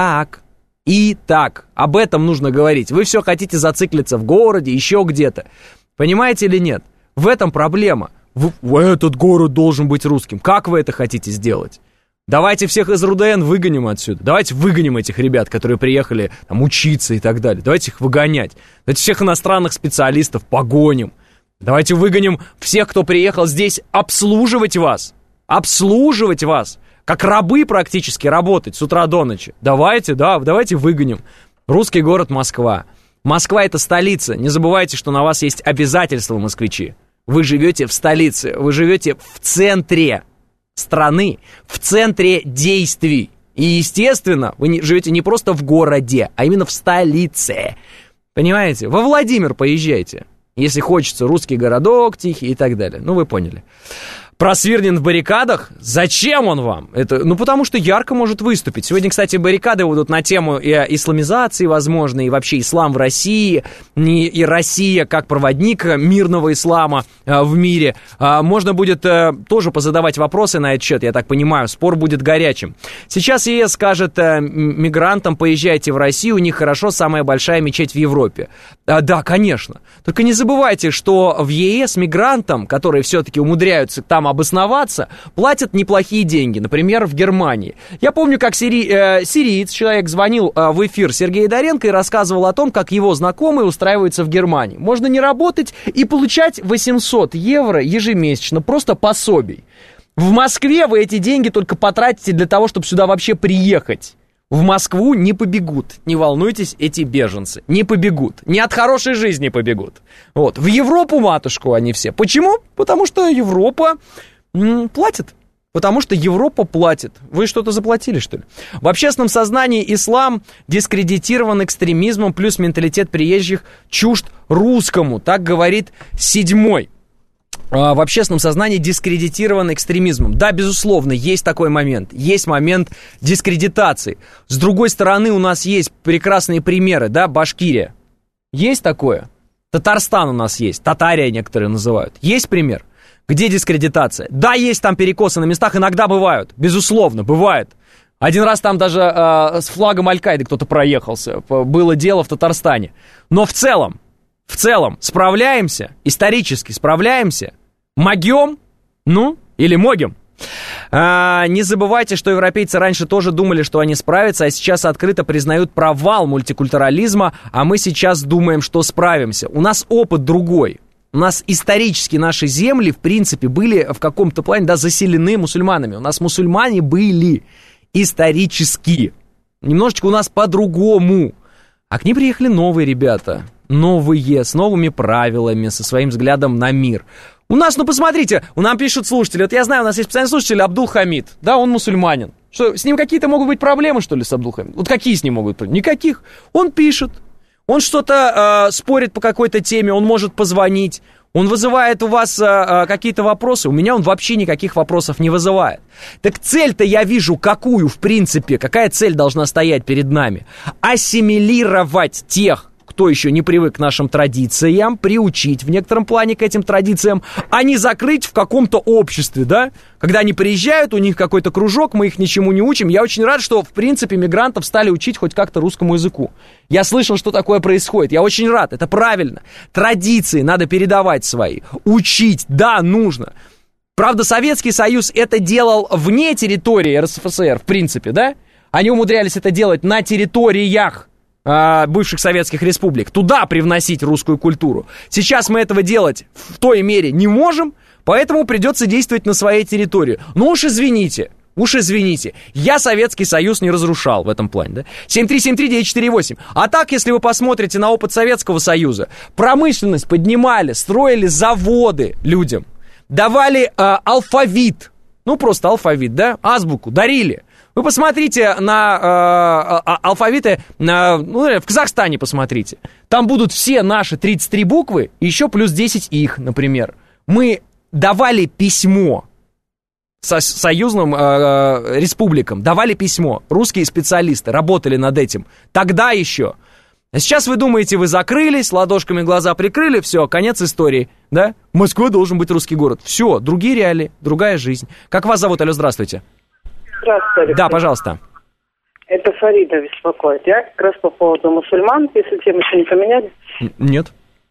Speaker 1: И так, об этом нужно говорить. Вы все хотите зациклиться в городе, еще где-то. Понимаете или нет? В этом проблема. Этот город должен быть русским. Как вы это хотите сделать? Давайте всех из РУДН выгоним отсюда. Давайте выгоним этих ребят, которые приехали там учиться и так далее. Давайте их выгонять. Давайте всех иностранных специалистов погоним. Давайте выгоним всех, кто приехал здесь обслуживать вас. Обслуживать вас. Как рабы практически работать с утра до ночи. Давайте выгоним. Русский город Москва. Москва — это столица. Не забывайте, что на вас есть обязательства, москвичи. Вы живете в столице, вы живете в центре страны, в центре действий. И, естественно, вы живете не просто в городе, а именно в столице. Понимаете? Во Владимир поезжайте, если хочется русский городок, тихий и так далее. Ну, вы поняли. Про Свирнин в баррикадах? Зачем он вам? Потому что ярко может выступить. Сегодня, кстати, баррикады будут на тему исламизации, возможно, и вообще ислам в России, и Россия как проводник мирного ислама в мире. Можно будет тоже позадавать вопросы на этот счет, я так понимаю, спор будет горячим. Сейчас ЕС скажет мигрантам: поезжайте в Россию, у них хорошо, самая большая мечеть в Европе. Да, конечно. Только не забывайте, что в ЕС мигрантам, которые все-таки умудряются там обосноваться, платят неплохие деньги, например, в Германии. Я помню, как сириец, человек, звонил в эфир Сергея Доренко и рассказывал о том, как его знакомые устраиваются в Германии. Можно не работать и получать 800 евро ежемесячно, просто пособий. В Москве вы эти деньги только потратите для того, чтобы сюда вообще приехать. В Москву не побегут, не волнуйтесь, эти беженцы, не побегут, не от хорошей жизни побегут. Вот, в Европу, матушку, они все. Почему? Потому что Европа платит. Потому что Европа платит. Вы что-то заплатили, что ли? В общественном сознании ислам дискредитирован экстремизмом, плюс менталитет приезжих чужд русскому. Так говорит 7-й. В общественном сознании дискредитирован экстремизмом. Да, безусловно, есть такой момент. Есть момент дискредитации. С другой стороны, у нас есть прекрасные примеры, да, Башкирия. Есть такое? Татарстан у нас есть. Татария некоторые называют. Есть пример? Где дискредитация? Да, есть там перекосы на местах, иногда бывают. Безусловно, бывает. Один раз там даже с флагом Аль-Каиды кто-то проехался. Было дело в Татарстане. Но в целом, справляемся, исторически справляемся, могем, или могем. Не забывайте, что европейцы раньше тоже думали, что они справятся, а сейчас открыто признают провал мультикультурализма, а мы сейчас думаем, что справимся. У нас опыт другой. У нас исторически наши земли, в принципе, были в каком-то плане, заселены мусульманами. У нас мусульмане были исторически. Немножечко у нас по-другому. А к ним приехали новые ребята, новые, с новыми правилами, со своим взглядом на мир. У нас, ну посмотрите, нам пишут слушатели, вот я знаю, у нас есть специальный слушатель Абдул Хамид, да, он мусульманин. Что, с ним какие-то могут быть проблемы, что ли, с Абдул Хамидом? Вот какие с ним могут быть? Никаких. Он пишет, он что-то спорит по какой-то теме, он может позвонить, он вызывает у вас какие-то вопросы, у меня он вообще никаких вопросов не вызывает. Так цель-то я вижу какую, в принципе, какая цель должна стоять перед нами? Ассимилировать тех, кто еще не привык к нашим традициям, приучить в некотором плане к этим традициям, а не закрыть в каком-то обществе, да? Когда они приезжают, у них какой-то кружок, мы их ничему не учим. Я очень рад, что, в принципе, мигрантов стали учить хоть как-то русскому языку. Я слышал, что такое происходит. Я очень рад, это правильно. Традиции надо передавать свои. Учить, да, нужно. Правда, Советский Союз это делал вне территории РСФСР, в принципе, да? Они умудрялись это делать на территориях бывших советских республик, туда привносить русскую культуру. Сейчас мы этого делать в той мере не можем, поэтому придется действовать на своей территории. Ну уж извините, я Советский Союз не разрушал в этом плане, да? 7373948. А так, если вы посмотрите на опыт Советского Союза, промышленность поднимали, строили заводы людям, давали алфавит, ну просто алфавит, да, азбуку, дарили. Вы посмотрите на алфавиты, в Казахстане посмотрите. Там будут все наши 33 буквы, еще плюс 10 их, например. Мы давали письмо союзным республикам, давали письмо. Русские специалисты работали над этим. Тогда еще. А сейчас вы думаете, вы закрылись, ладошками глаза прикрыли, все, конец истории, да? Москва должен быть русский город. Все, другие реалии, другая жизнь. Как вас зовут? Алло, здравствуйте.
Speaker 13: Здравствуйте.
Speaker 1: Да, пожалуйста.
Speaker 13: Это Фарида беспокоит. Я как раз по поводу мусульман, если тему еще не поменяли.
Speaker 1: Нет.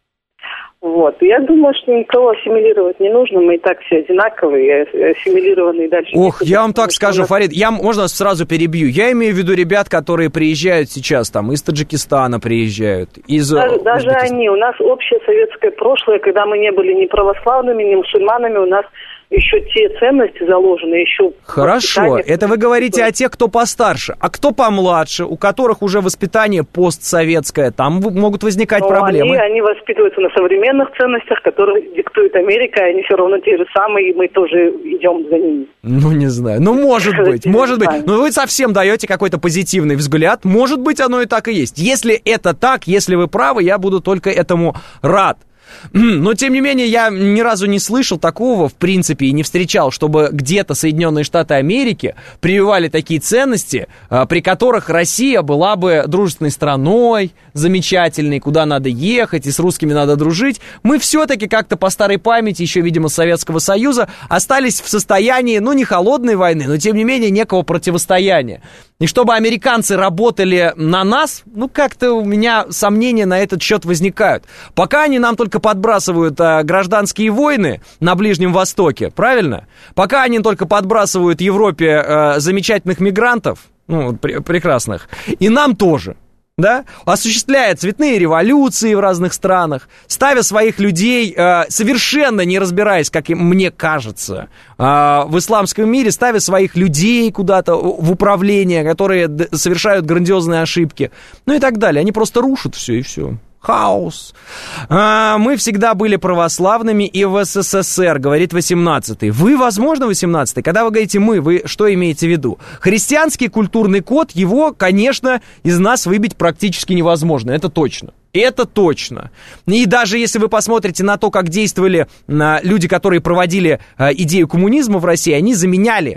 Speaker 13: Вот. Я думаю, что никого ассимилировать не нужно. Мы и так все одинаковые, ассимилированные дальше.
Speaker 1: Ох, я вам так скажу, Фарид, можно сразу перебью. Я имею в виду ребят, которые приезжают сейчас, там, из Таджикистана приезжают.
Speaker 13: Даже они. У нас общее советское прошлое, когда мы не были ни православными, ни мусульманами, у нас еще те ценности заложены, еще...
Speaker 1: Хорошо, это вы говорите о тех, кто постарше. А кто помладше, у которых уже воспитание постсоветское, там могут возникать проблемы.
Speaker 13: Они воспитываются на современных ценностях, которые диктует Америка, они все равно те же самые, и мы тоже идем за ними.
Speaker 1: Ну, не знаю. Ну, может быть. Но вы совсем даете какой-то позитивный взгляд. Может быть, оно и так и есть. Если это так, если вы правы, я буду только этому рад. Но, тем не менее, я ни разу не слышал такого, в принципе, и не встречал, чтобы где-то Соединенные Штаты Америки прививали такие ценности, при которых Россия была бы дружественной страной, замечательной, куда надо ехать, и с русскими надо дружить. Мы все-таки как-то по старой памяти, еще, видимо, Советского Союза, остались в состоянии, ну, не холодной войны, но, тем не менее, некого противостояния. И чтобы американцы работали на нас, ну, как-то у меня сомнения на этот счет возникают. Пока они нам только подбрасывают гражданские войны на Ближнем Востоке, правильно? Пока они только подбрасывают Европе замечательных мигрантов, ну, прекрасных, и нам тоже. Да? Осуществляя цветные революции в разных странах, ставя своих людей, совершенно не разбираясь, как мне кажется, в исламском мире, ставя своих людей куда-то в управление, которые совершают грандиозные ошибки, ну и так далее. Они просто рушат все и все. Хаос. Мы всегда были православными и в СССР, говорит 18-й. Вы, возможно, 18-й? Когда вы говорите «мы», вы что имеете в виду? Христианский культурный код, его, конечно, из нас выбить практически невозможно. Это точно. Это точно. И даже если вы посмотрите на то, как действовали люди, которые проводили идею коммунизма в России, они заменяли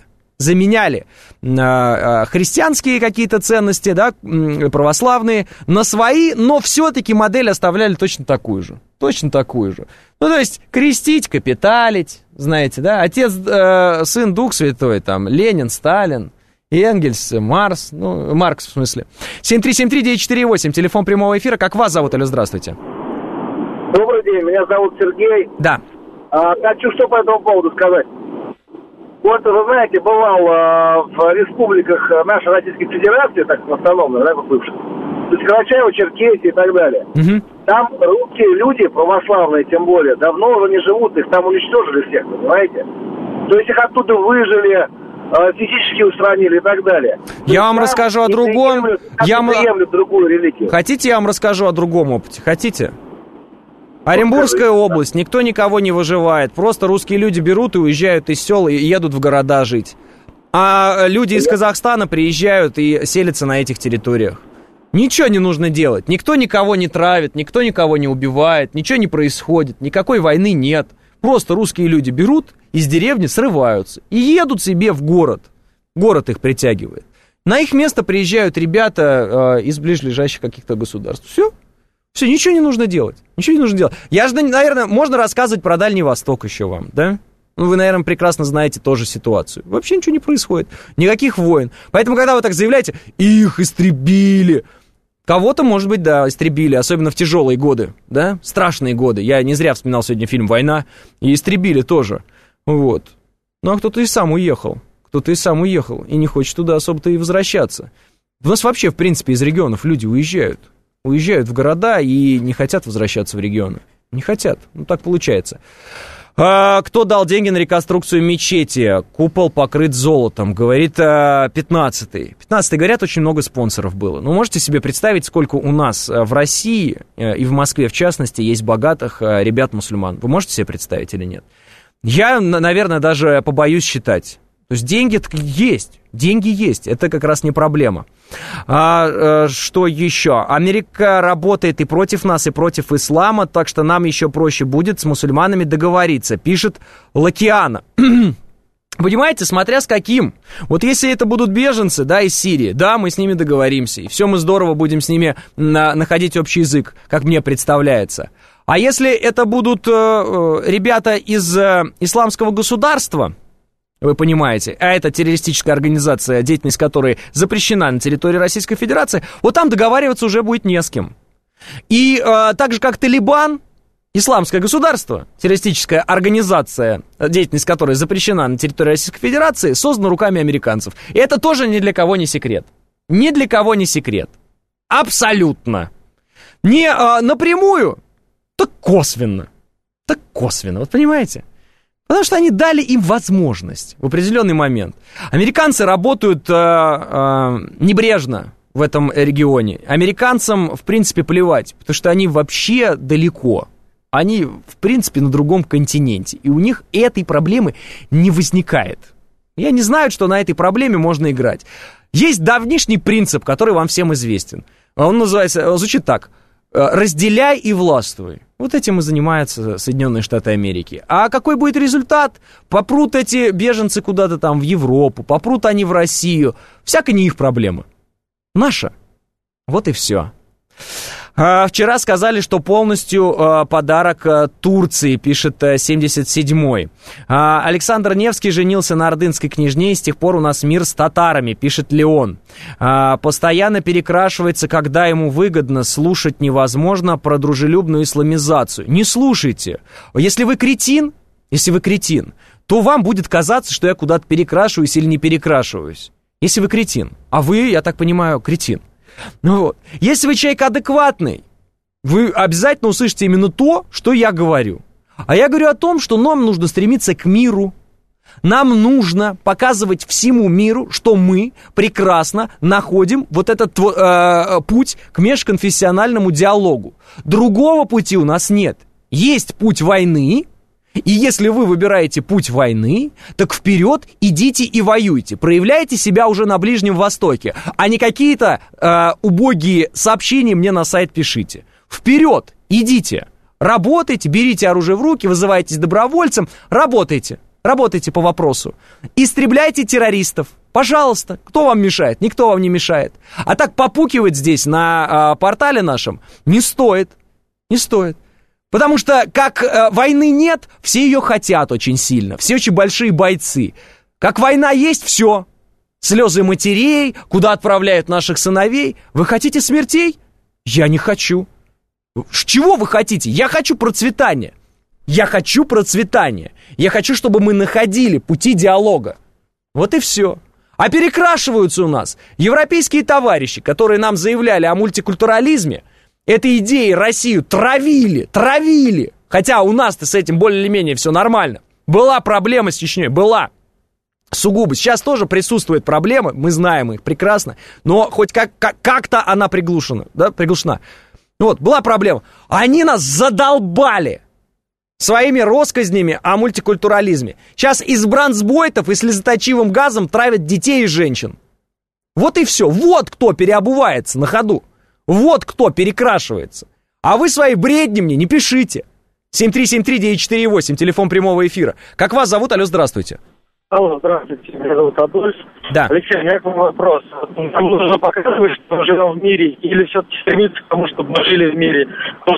Speaker 1: христианские какие-то ценности, да, православные, на свои, но все-таки модель оставляли точно такую же. Ну, то есть, крестить, капиталить, знаете, да, Отец, Сын, Дух Святой, там, Ленин, Сталин, Энгельс, Маркс, в смысле. 7373948, телефон прямого эфира. Как вас зовут? Алло, здравствуйте.
Speaker 14: Добрый день, меня зовут Сергей.
Speaker 1: Да.
Speaker 14: Хочу что по этому поводу сказать. Вот, вы знаете, бывал в республиках нашей Российской Федерации, так автономной, да, бывших, то есть Карачаево, Черкесия и так далее. Угу. Там русские люди, православные тем более, давно уже не живут, их там уничтожили всех, понимаете? То есть их оттуда выжили, физически устранили и так далее.
Speaker 1: Я вам расскажу о другом.
Speaker 14: приемлют другую религию.
Speaker 1: Хотите, я вам расскажу о другом опыте? Хотите? Оренбургская область. Никто никого не выживает. Просто русские люди берут и уезжают из сел и едут в города жить. А люди из Казахстана приезжают и селятся на этих территориях. Ничего не нужно делать. Никто никого не травит, никто никого не убивает, ничего не происходит, никакой войны нет. Просто русские люди берут, из деревни срываются и едут себе в город. Город их притягивает. На их место приезжают ребята из ближайших каких-то государств. Все, ничего не нужно делать. Ничего не нужно делать. Я же, наверное, можно рассказывать про Дальний Восток еще вам, да? Ну, вы, наверное, прекрасно знаете тоже ситуацию. Вообще ничего не происходит. Никаких войн. Поэтому, когда вы так заявляете, их истребили. Кого-то, может быть, да, истребили, особенно в тяжелые годы, да? Страшные годы. Я не зря вспоминал сегодня фильм «Война». И истребили тоже. Вот. Ну, а кто-то и сам уехал. И не хочет туда особо-то и возвращаться. У нас вообще, в принципе, из регионов люди уезжают. Уезжают в города и не хотят возвращаться в регионы. Не хотят. Ну, так получается. Кто дал деньги на реконструкцию мечети? Купол покрыт золотом, говорит 15-й. 15-й, говорят, очень много спонсоров было. Ну, можете себе представить, сколько у нас в России и в Москве, в частности, есть богатых ребят-мусульман. Вы можете себе представить или нет? Я, наверное, даже побоюсь считать. То есть деньги есть, это как раз не проблема. Что еще? Америка работает и против нас, и против ислама, так что нам еще проще будет с мусульманами договориться, пишет Лакиана. Понимаете, смотря с каким. Вот если это будут беженцы, да, из Сирии, да, мы с ними договоримся, и все мы здорово будем с ними находить общий язык, как мне представляется. А если это будут ребята из исламского государства, вы понимаете, а это террористическая организация, деятельность которой запрещена на территории Российской Федерации, вот там договариваться уже будет не с кем. И так же, как Талибан, исламское государство, террористическая организация, деятельность которой запрещена на территории Российской Федерации, создана руками американцев. И это тоже ни для кого не секрет. Ни для кого не секрет. Абсолютно. Не напрямую, так косвенно. Вот понимаете? Потому что они дали им возможность в определенный момент. Американцы работают небрежно в этом регионе. Американцам, в принципе, плевать, потому что они вообще далеко. Они, в принципе, на другом континенте. И у них этой проблемы не возникает. И они знают, что на этой проблеме можно играть. Есть давнишний принцип, который вам всем известен. Он звучит так. Разделяй и властвуй. Вот этим и занимаются Соединенные Штаты Америки. А какой будет результат? Попрут эти беженцы куда-то там в Европу, попрут они в Россию. Всяко не их проблема. Наша. Вот и все. Вчера сказали, что полностью подарок Турции, пишет 77-й. Александр Невский женился на ордынской княжне, и с тех пор у нас мир с татарами, пишет Леон. Постоянно перекрашивается, когда ему выгодно, слушать невозможно про дружелюбную исламизацию. Не слушайте. Если вы кретин, то вам будет казаться, что я куда-то перекрашиваюсь или не перекрашиваюсь. Если вы кретин. А вы, я так понимаю, кретин. Ну вот. Если вы человек адекватный, вы обязательно услышите именно то, что я говорю. А я говорю о том, что нам нужно стремиться к миру. Нам нужно показывать всему миру, что мы прекрасно находим вот этот путь к межконфессиональному диалогу. Другого пути у нас нет. Есть путь войны. И если вы выбираете путь войны, так вперед идите и воюйте. Проявляйте себя уже на Ближнем Востоке, а не какие-то убогие сообщения мне на сайт пишите. Вперед идите, работайте, берите оружие в руки, вызывайтесь добровольцем, работайте по вопросу. Истребляйте террористов. Пожалуйста, кто вам мешает? Никто вам не мешает. А так попукивать здесь на портале нашем не стоит. Потому что, как войны нет, все ее хотят очень сильно. Все очень большие бойцы. Как война есть, все. Слезы матерей, куда отправляют наших сыновей. Вы хотите смертей? Я не хочу. Чего вы хотите? Я хочу процветания. Я хочу, чтобы мы находили пути диалога. Вот и все. А перекрашиваются у нас европейские товарищи, которые нам заявляли о мультикультурализме. Этой идеей Россию травили. Хотя у нас-то с этим более или менее все нормально. Была проблема с Чечней, была. сугубо. Сейчас тоже присутствуют проблемы, мы знаем их прекрасно, но хоть как-то она приглушена, да, приглушена. Вот, была проблема. Они нас задолбали своими россказнями о мультикультурализме. Сейчас из бронзбойтов и слезоточивым газом травят детей и женщин. Вот и все. Вот кто переобувается на ходу. Вот кто перекрашивается. А вы свои бредни мне не пишите. 7373948, телефон прямого эфира. Как вас зовут? Алло, здравствуйте.
Speaker 15: Алло, здравствуйте, меня зовут Адольф.
Speaker 1: Да.
Speaker 15: Алексей, у меня к вам вопрос. Нам нужно показывать, что мы живем в мире, или все-таки стремиться к тому, чтобы мы жили в мире?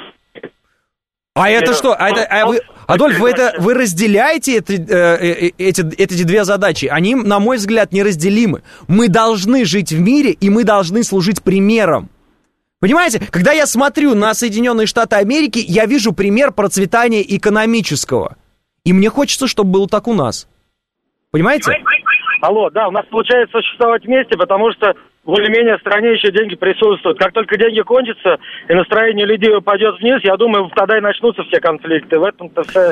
Speaker 1: А это что? Адольф, вы разделяете эти две задачи? Они, на мой взгляд, неразделимы. Мы должны жить в мире, и мы должны служить примером. Понимаете, когда я смотрю на Соединенные Штаты Америки, я вижу пример процветания экономического. И мне хочется, чтобы было так у нас. Понимаете?
Speaker 15: Алло, да, у нас получается существовать вместе, потому что более-менее в стране еще деньги присутствуют. Как только деньги кончатся и настроение людей упадет вниз, я думаю, тогда и начнутся все конфликты. В этом-то все...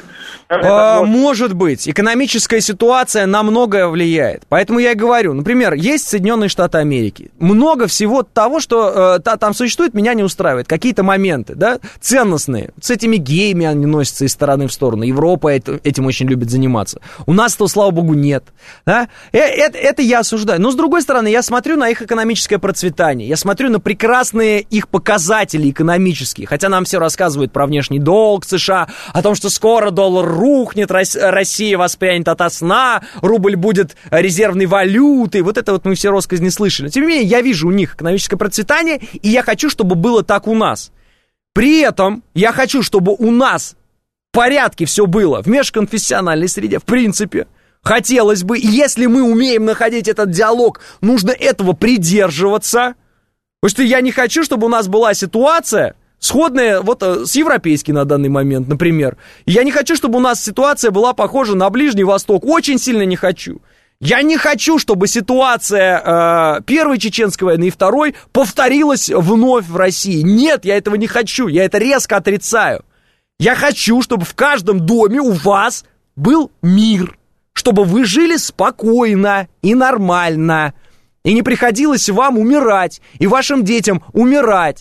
Speaker 1: Может быть. Экономическая ситуация на многое влияет. Поэтому я и говорю, например, есть Соединенные Штаты Америки. Много всего того, что там существует, меня не устраивает. Какие-то моменты, да, ценностные. С этими геями они носятся из стороны в сторону. Европа этим очень любит заниматься. У нас-то, слава богу, нет. Да? Это я осуждаю. Но, с другой стороны, я смотрю на их экономическое процветание. Я смотрю на прекрасные их показатели экономические. Хотя нам все рассказывают про внешний долг США, о том, что скоро доллар рухнет, Россия воспрянет ото сна, рубль будет резервной валютой. Вот это вот мы все россказни слышали. Тем не менее, я вижу у них экономическое процветание, и я хочу, чтобы было так у нас. При этом я хочу, чтобы у нас в порядке все было в межконфессиональной среде, в принципе. Хотелось бы, если мы умеем находить этот диалог, нужно этого придерживаться. Потому что я не хочу, чтобы у нас была ситуация, сходная вот с европейской на данный момент, например. И я не хочу, чтобы у нас ситуация была похожа на Ближний Восток. Очень сильно не хочу. Я не хочу, чтобы ситуация Первой Чеченской войны и Второй повторилась вновь в России. Нет, я этого не хочу. Я это резко отрицаю. Я хочу, чтобы в каждом доме у вас был мир. Чтобы вы жили спокойно и нормально, и не приходилось вам умирать, и вашим детям умирать.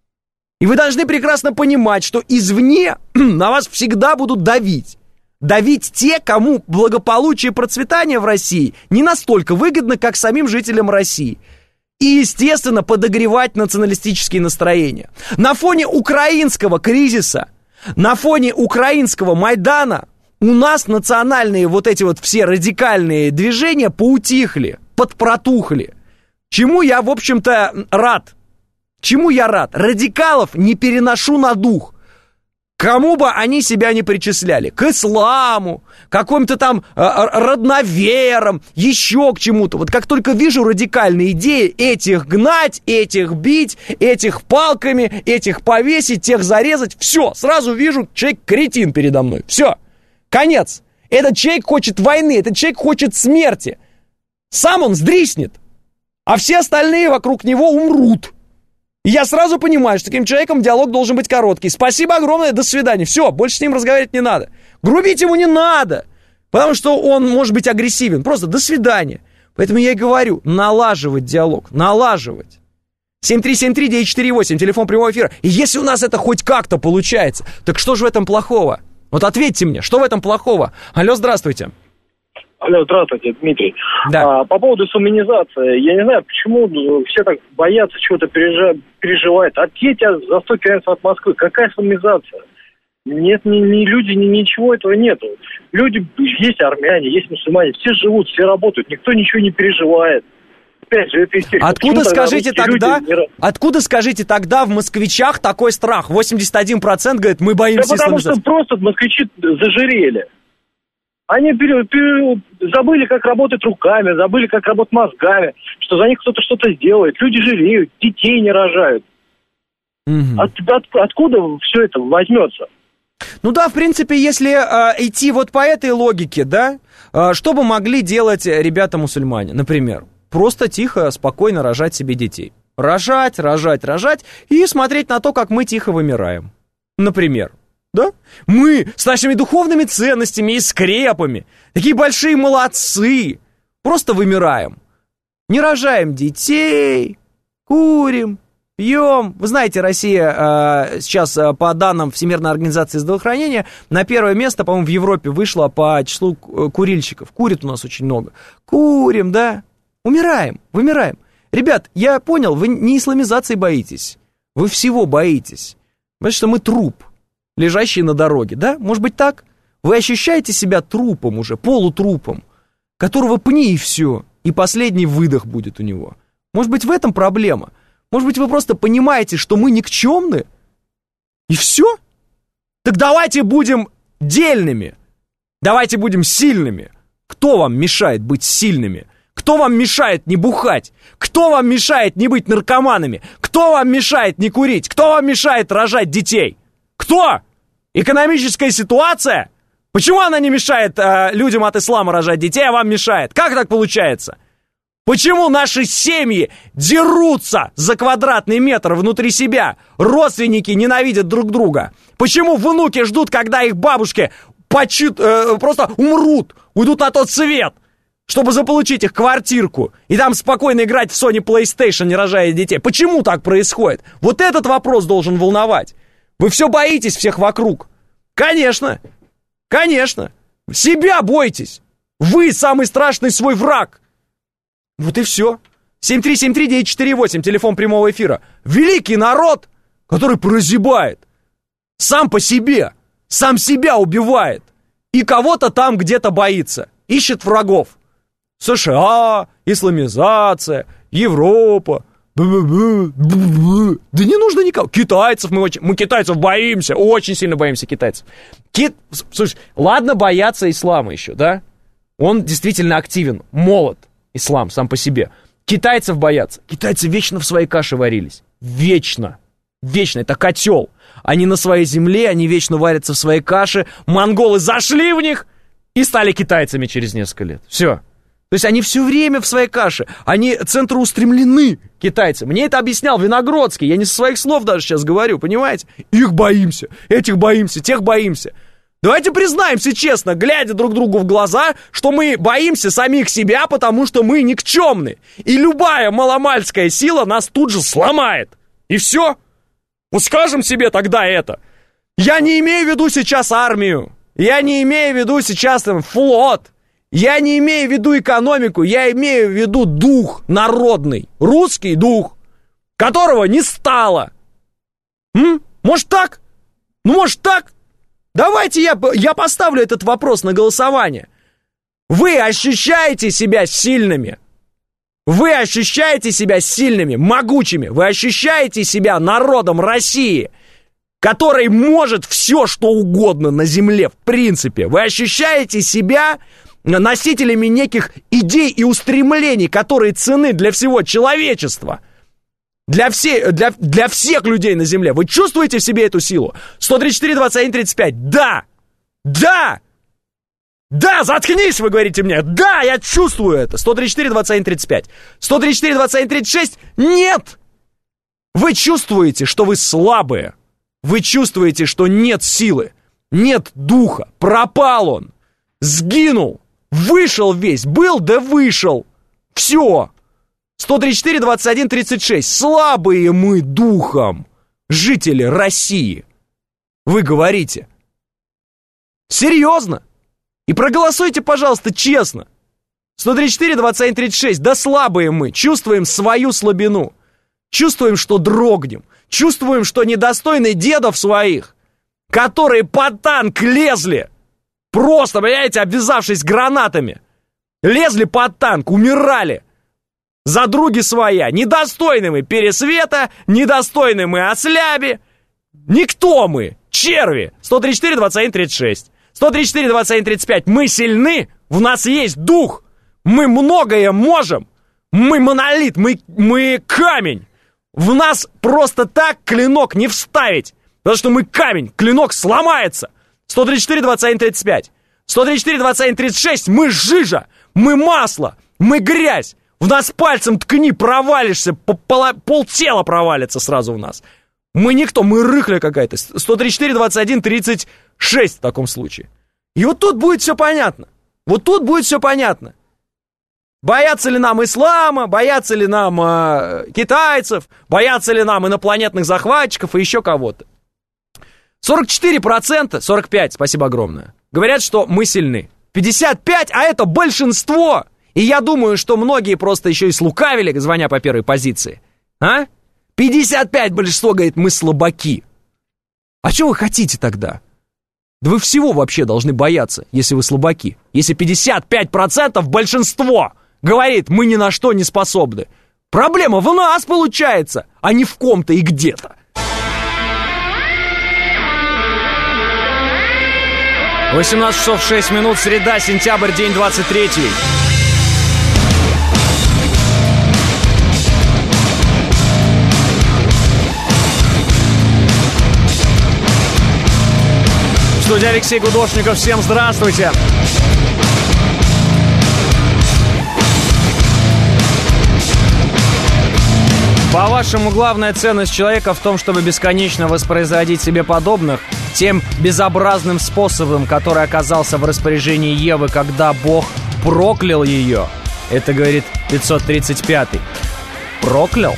Speaker 1: И вы должны прекрасно понимать, что извне на вас всегда будут давить. Давить те, кому благополучие и процветание в России не настолько выгодно, как самим жителям России. И, естественно, подогревать националистические настроения. На фоне украинского кризиса, на фоне украинского Майдана у нас национальные вот эти вот все радикальные движения поутихли, подпротухли. Чему я, в общем-то, рад. Чему я рад? Радикалов не переношу на дух. Кому бы они себя не причисляли. К исламу, к каким-то там родноверам, еще к чему-то. Вот как только вижу радикальные идеи, этих гнать, этих бить, этих палками, этих повесить, тех зарезать. Все, сразу вижу, человек кретин передо мной. Все. Конец. Этот человек хочет войны, этот человек хочет смерти. Сам он сдриснет, а все остальные вокруг него умрут. И я сразу понимаю, что с таким человеком диалог должен быть короткий. Спасибо огромное, до свидания. Все, больше с ним разговаривать не надо. Грубить ему не надо, потому что он может быть агрессивен. Просто до свидания. Поэтому я и говорю, налаживать диалог, налаживать. 7373948, телефон прямого эфира. И если у нас это хоть как-то получается, так что же в этом плохого? Вот ответьте мне, что в этом плохого? Алло, здравствуйте.
Speaker 15: Алло, здравствуйте, Дмитрий.
Speaker 1: Да.
Speaker 15: По поводу сумманизации. Я не знаю, почему все так боятся, чего-то переживают. Отъедьте за 100 километров от Москвы. Какая сумманизация? Нет, ни люди, ничего этого нету. Люди, есть армяне, есть мусульмане. Все живут, все работают. Никто ничего не переживает. Опять же, это истерика.
Speaker 1: Откуда, скажите тогда, в москвичах такой страх? 81% говорит, мы боимся исламизации.
Speaker 15: Да потому что просто москвичи зажирели. Они забыли, как работать руками, забыли, как работать мозгами, что за них кто-то что-то сделает. Люди жиреют, детей не рожают. Откуда все это возьмется?
Speaker 1: Ну да, в принципе, если идти вот по этой логике, да, что бы могли делать ребята-мусульмане, например? Просто тихо, спокойно рожать себе детей. Рожать и смотреть на то, как мы тихо вымираем. Например. Да? Мы с нашими духовными ценностями и скрепами. Такие большие молодцы. Просто вымираем. Не рожаем детей, курим, пьем. Вы знаете, Россия сейчас, по данным Всемирной организации здравоохранения, на первое место, по-моему, в Европе вышла по числу курильщиков. Курит у нас очень много. Курим, да. Умираем, вымираем. Ребят, я понял, вы не исламизации боитесь. Вы всего боитесь. Потому что мы труп, лежащий на дороге, да? Может быть так? Вы ощущаете себя трупом уже, полутрупом, которого пни и все, и последний выдох будет у него. Может быть, в этом проблема? Может быть, вы просто понимаете, что мы никчемны? И все? Так давайте будем дельными. Давайте будем сильными. Кто вам мешает быть сильными? Кто вам мешает не бухать? Кто вам мешает не быть наркоманами? Кто вам мешает не курить? Кто вам мешает рожать детей? Кто? Экономическая ситуация? Почему она не мешает людям от ислама рожать детей, а вам мешает? Как так получается? Почему наши семьи дерутся за квадратный метр внутри себя? Родственники ненавидят друг друга. Почему внуки ждут, когда их бабушки просто умрут, уйдут на тот свет, чтобы заполучить их квартирку и там спокойно играть в Sony PlayStation, не рожая детей? Почему так происходит? Вот этот вопрос должен волновать. Вы все боитесь всех вокруг. Конечно, конечно. Себя бойтесь. Вы самый страшный свой враг. Вот и все. 7373948, телефон прямого эфира. Великий народ, который прозябает. Сам по себе. Сам себя убивает. И кого-то там где-то боится. Ищет врагов. США, исламизация, Европа. Да не нужно никого. Китайцев мы китайцев боимся. Очень сильно боимся китайцев. Слушай, ладно бояться ислама еще, да? Он действительно активен, молод. Ислам сам по себе. Китайцев боятся. Китайцы вечно в своей каше варились. Вечно. Вечно. Это котел. Они на своей земле, они вечно варятся в своей каше. Монголы зашли в них и стали китайцами через несколько лет. Все. То есть они все время в своей каше. Они центроустремлены, китайцы. Мне это объяснял Виногродский. Я не со своих слов даже сейчас говорю, понимаете? Их боимся, этих боимся, тех боимся. Давайте признаемся честно, глядя друг другу в глаза, что мы боимся самих себя, потому что мы никчемны. И любая маломальская сила нас тут же сломает. И все. Вот скажем себе тогда это. Я не имею в виду сейчас армию. Я не имею в виду сейчас флот. Я не имею в виду экономику. Я имею в виду дух народный. Русский дух, которого не стало. Может так? Ну, может так? Давайте я поставлю этот вопрос на голосование. Вы ощущаете себя сильными? Вы ощущаете себя сильными, могучими? Вы ощущаете себя народом России, который может все, что угодно на земле, в принципе? Вы ощущаете себя носителями неких идей и устремлений, которые ценны для всего человечества? Для всех людей на земле. Вы чувствуете в себе эту силу? 134-21-35. Да! Да! Да, заткнись, вы говорите мне. Да, я чувствую это. 134-21-35. 134-21-36. Нет! Вы чувствуете, что вы слабые. Вы чувствуете, что нет силы. Нет духа. Пропал он. Сгинул. Вышел весь. Был, да вышел. Все. 134-21-36. Слабые мы духом, жители России. Вы говорите. Серьезно? И проголосуйте, пожалуйста, честно. 134-21-36. Да слабые мы. Чувствуем свою слабину. Чувствуем, что дрогнем. Чувствуем, что недостойны дедов своих, которые под танк лезли. Просто, понимаете, обвязавшись гранатами. Лезли под танк, умирали. За други своя. Недостойны мы Пересвета, недостойны мы Осляби. Никто мы, черви. 134-21-36. 134-21-35. Мы сильны, в нас есть дух. Мы многое можем. Мы монолит, мы камень. В нас просто так клинок не вставить. Потому что мы камень, клинок сломается. 134-21-35. 134-21-36. Мы жижа, мы масло, мы грязь. В нас пальцем ткни, провалишься, полтела провалится сразу в нас. Мы никто, мы рыхля какая-то. 134-21-36 в таком случае. И вот тут будет все понятно. Вот тут будет все понятно. Боятся ли нам ислама, боятся ли нам китайцев, боятся ли нам инопланетных захватчиков и еще кого-то. 44%, 45%, спасибо огромное, говорят, что мы сильны. 55%, а это большинство. И я думаю, что многие просто еще и слукавили, звоня по первой позиции. 55% большинство говорит, мы слабаки. А что вы хотите тогда? Да вы всего вообще должны бояться, если вы слабаки. Если 55% большинство говорит, мы ни на что не способны. Проблема в нас получается, а не в ком-то и где-то. 18 часов 6 минут, среда, сентябрь, день 23. В студии Алексей Гудошников, всем здравствуйте. По-вашему, главная ценность человека в том, чтобы бесконечно воспроизводить себе подобных, тем безобразным способом, который оказался в распоряжении Евы, когда Бог проклял ее. Это говорит 535-й. Проклял?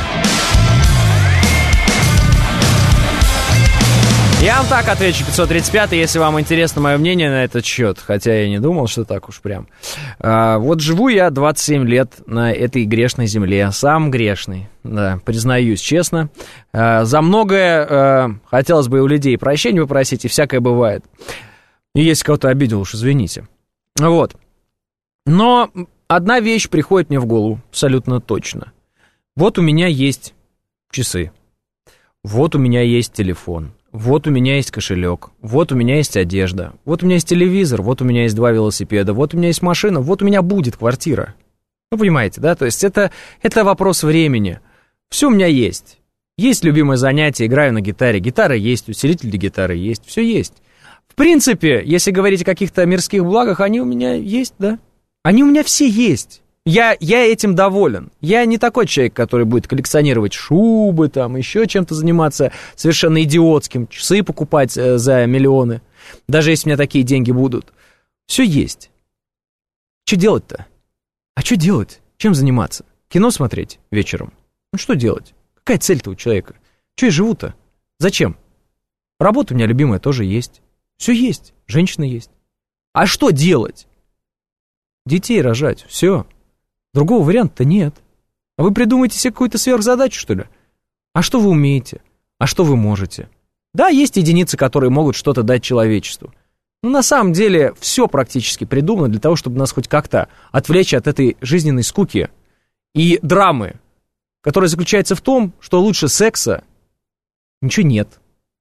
Speaker 1: Я вам так отвечу, 535-й, если вам интересно мое мнение на этот счет. Хотя я не думал, что так уж прям. Вот живу я 27 лет на этой грешной земле. Сам грешный, да, признаюсь честно. За многое хотелось бы у людей прощения попросить, и всякое бывает. И если кого-то обидел, уж извините. Вот. Но одна вещь приходит мне в голову абсолютно точно. Вот у меня есть часы. Вот у меня есть телефон. Вот у меня есть кошелек, вот у меня есть одежда, вот у меня есть телевизор, вот у меня есть 2 велосипеда, вот у меня есть машина, вот у меня будет квартира. Вы понимаете, да? То есть это вопрос времени. Все у меня есть. Есть любимое занятие, играю на гитаре, гитара есть, усилитель для гитары есть, все есть. В принципе, если говорить о каких-то мирских благах, они у меня есть, да? Они у меня все есть. Я этим доволен. Я не такой человек, который будет коллекционировать шубы, там, еще чем-то заниматься совершенно идиотским, часы покупать за миллионы, даже если у меня такие деньги будут. Все есть. Что делать-то? А что делать? Чем заниматься? Кино смотреть вечером? Ну что делать? Какая цель-то у человека? Что я живу-то? Зачем? Работа у меня любимая тоже есть. Все есть. Женщина есть. А что делать? Детей рожать. Все. Другого варианта-то нет. А вы придумаете себе какую-то сверхзадачу, что ли? А что вы умеете? А что вы можете? Да, есть единицы, которые могут что-то дать человечеству. Но на самом деле все практически придумано для того, чтобы нас хоть как-то отвлечь от этой жизненной скуки и драмы, которая заключается в том, что лучше секса ничего нет.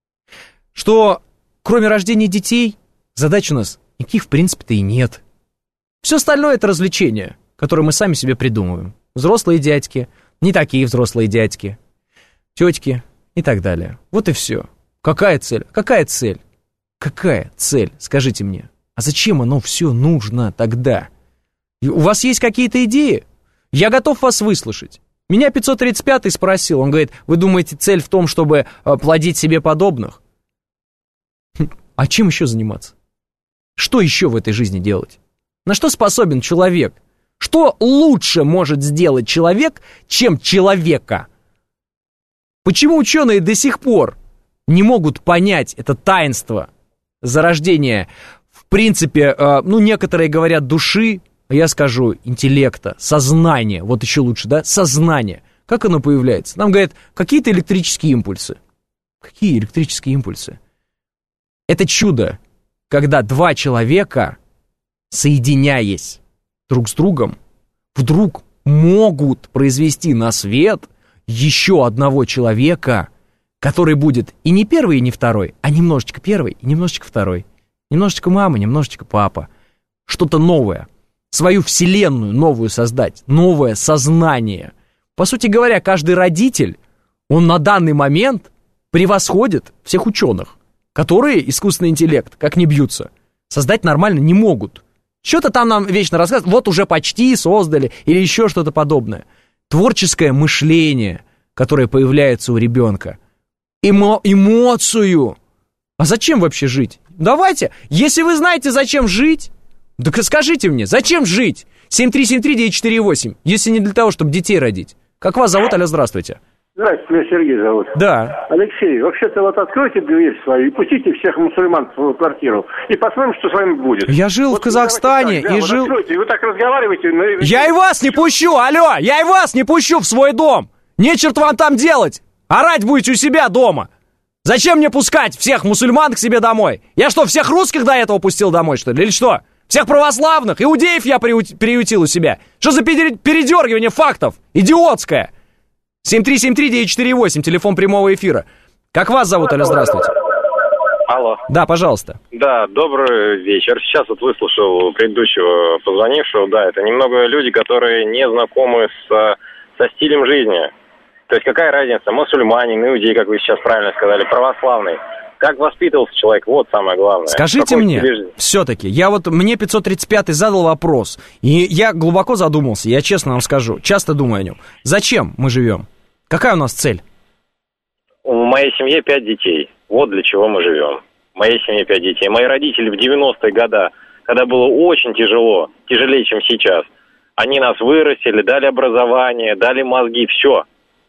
Speaker 1: Что кроме рождения детей задач у нас никаких в принципе-то и нет. Все остальное это развлечение, которые мы сами себе придумываем. Взрослые дядьки, не такие взрослые дядьки, тетки и так далее. Вот и все. Какая цель? Какая цель? Какая цель? Скажите мне. А зачем оно все нужно тогда? У вас есть какие-то идеи? Я готов вас выслушать. Меня 535-й спросил. Он говорит, вы думаете, цель в том, чтобы плодить себе подобных? А чем еще заниматься? Что еще в этой жизни делать? На что способен человек? Что лучше может сделать человек, чем человека? Почему ученые до сих пор не могут понять это таинство зарождения, в принципе, некоторые говорят души, а я скажу интеллекта, сознания, вот еще лучше, да, сознание. Как оно появляется? Нам говорят, какие-то электрические импульсы. Какие электрические импульсы? Это чудо, когда два человека, соединяясь друг с другом, вдруг могут произвести на свет еще одного человека, который будет и не первый, и не второй, а немножечко первый и немножечко второй. Немножечко мама, немножечко папа. Что-то новое. Свою вселенную новую создать. Новое сознание. По сути говоря, каждый родитель, он на данный момент превосходит всех ученых, которые искусственный интеллект, как не бьются, создать нормально не могут. Что-то там нам вечно рассказывают, вот уже почти создали, или еще что-то подобное. Творческое мышление, которое появляется у ребенка. Эмоцию. А зачем вообще жить? Давайте, если вы знаете, зачем жить, так скажите мне, зачем жить? 7373948, если не для того, чтобы детей родить. Как вас зовут? Алло, здравствуйте.
Speaker 16: Здравствуйте, меня Сергей зовут.
Speaker 1: Да.
Speaker 16: Алексей, вообще-то вот откройте дверь свою и пустите всех мусульман в свою квартиру. И посмотрим, что с вами будет.
Speaker 1: Я жил в Казахстане
Speaker 16: так, да,
Speaker 1: и
Speaker 16: вот
Speaker 1: жил...
Speaker 16: Откройте, вы так разговариваете...
Speaker 1: Я и вас не пущу, алло! Я и вас не пущу в свой дом! Нечего вам там делать! Орать будете у себя дома! Зачем мне пускать всех мусульман к себе домой? Я что, всех русских до этого пустил домой, что ли? Или что? Всех православных, иудеев я приютил у себя. Что за передергивание фактов? Идиотское! 7373948, телефон прямого эфира. Как вас зовут, Аля, здравствуйте?
Speaker 17: Алло.
Speaker 1: Да, пожалуйста.
Speaker 17: Да, добрый вечер. Сейчас вот выслушал предыдущего позвонившего. Да, это немного люди, которые не знакомы со стилем жизни. То есть какая разница, мусульманин, иудей, как вы сейчас правильно сказали, православный. Как воспитывался человек, вот самое главное.
Speaker 1: Скажите мне, все-таки, мне 535-й задал вопрос, и я глубоко задумался, я честно вам скажу, часто думаю о нем. Зачем мы живем? Какая у нас цель?
Speaker 17: У моей семьи 5 детей. Вот для чего мы живем. В моей семье 5 детей. Мои родители в 90-е годы, когда было очень тяжело, тяжелее, чем сейчас, они нас вырастили, дали образование, дали мозги, все.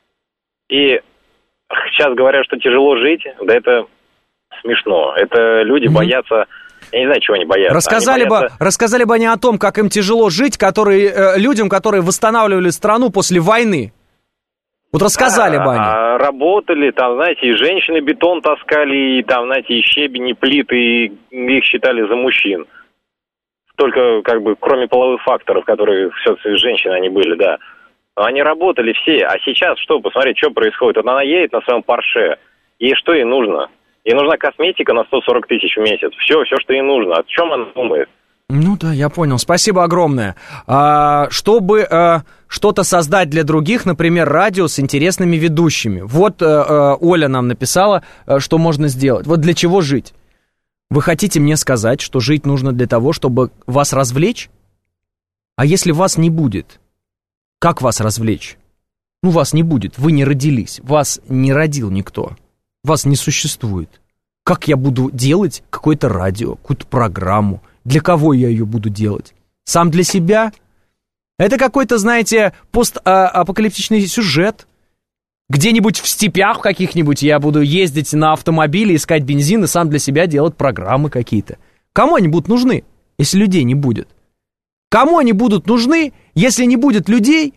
Speaker 17: И сейчас говорят, что тяжело жить, да это... смешно. Это люди боятся... Я не знаю, чего они боятся.
Speaker 1: Рассказали бы они о том, как им тяжело жить, людям, которые восстанавливали страну после войны. Вот рассказали бы они.
Speaker 17: Работали, там, знаете, и женщины бетон таскали, и там, знаете, и щебень, и плиты, и их считали за мужчин. Только, кроме половых факторов, которые все женщины они были, да. Они работали все. А сейчас что? Посмотрите, что происходит. Вот она едет на своем Порше. Ей что ей нужно? Ей нужна косметика на 140 тысяч в месяц. Все, что ей нужно. О чем она думает?
Speaker 1: Ну да, я понял. Спасибо огромное. Чтобы что-то создать для других, например, радио с интересными ведущими. Вот Оля нам написала, что можно сделать. Вот для чего жить? Вы хотите мне сказать, что жить нужно для того, чтобы вас развлечь? А если вас не будет? Как вас развлечь? Вас не будет, вы не родились, вас не родил никто. Вас не существует. Как я буду делать какое-то радио, какую-то программу? Для кого я ее буду делать? Сам для себя? Это какой-то, знаете, постапокалиптичный сюжет. Где-нибудь в степях каких-нибудь я буду ездить на автомобиле, искать бензин и сам для себя делать программы какие-то. Кому они будут нужны, если людей не будет? Кому они будут нужны, если не будет людей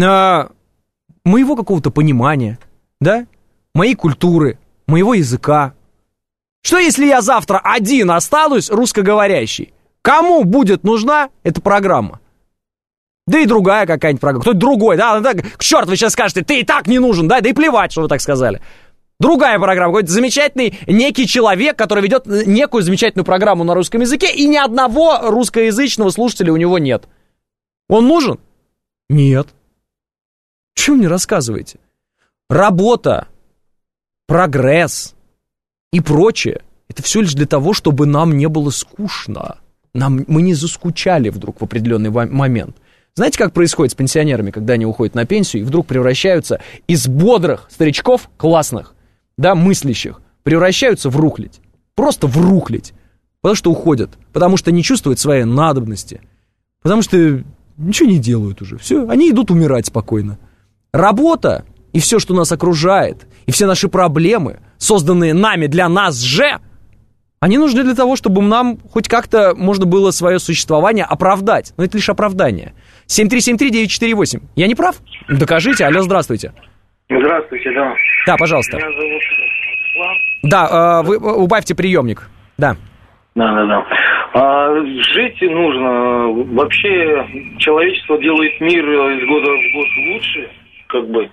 Speaker 1: моего какого-то понимания, да? Моей культуры, моего языка. Что если я завтра один останусь русскоговорящий? Кому будет нужна эта программа? Да и другая какая-нибудь программа. Кто-то другой, да? К черту, вы сейчас скажете, ты и так не нужен, да? Да и плевать, что вы так сказали. Другая программа, какой-то замечательный некий человек, который ведет некую замечательную программу на русском языке, и ни одного русскоязычного слушателя у него нет. Он нужен? Нет. Чего мне рассказываете? Работа, прогресс и прочее, это все лишь для того, чтобы нам не было скучно. Мы не заскучали вдруг в определенный момент. Знаете, как происходит с пенсионерами, когда они уходят на пенсию и вдруг превращаются из бодрых старичков, классных, да, мыслящих, превращаются в рухлядь. Просто в рухлядь. Потому что уходят, потому что не чувствуют своей надобности, потому что ничего не делают уже. Все, они идут умирать спокойно. Работа и все, что нас окружает, и все наши проблемы, созданные нами для нас же, они нужны для того, чтобы нам хоть как-то можно было свое существование оправдать. Но это лишь оправдание. 7373948. Я не прав? Докажите. Алло, здравствуйте.
Speaker 18: Здравствуйте, да.
Speaker 1: Да, пожалуйста.
Speaker 18: Меня зовут Слав.
Speaker 1: Да, вы убавьте приемник. Да.
Speaker 18: Да. Жить нужно. Вообще человечество делает мир из года в год лучше,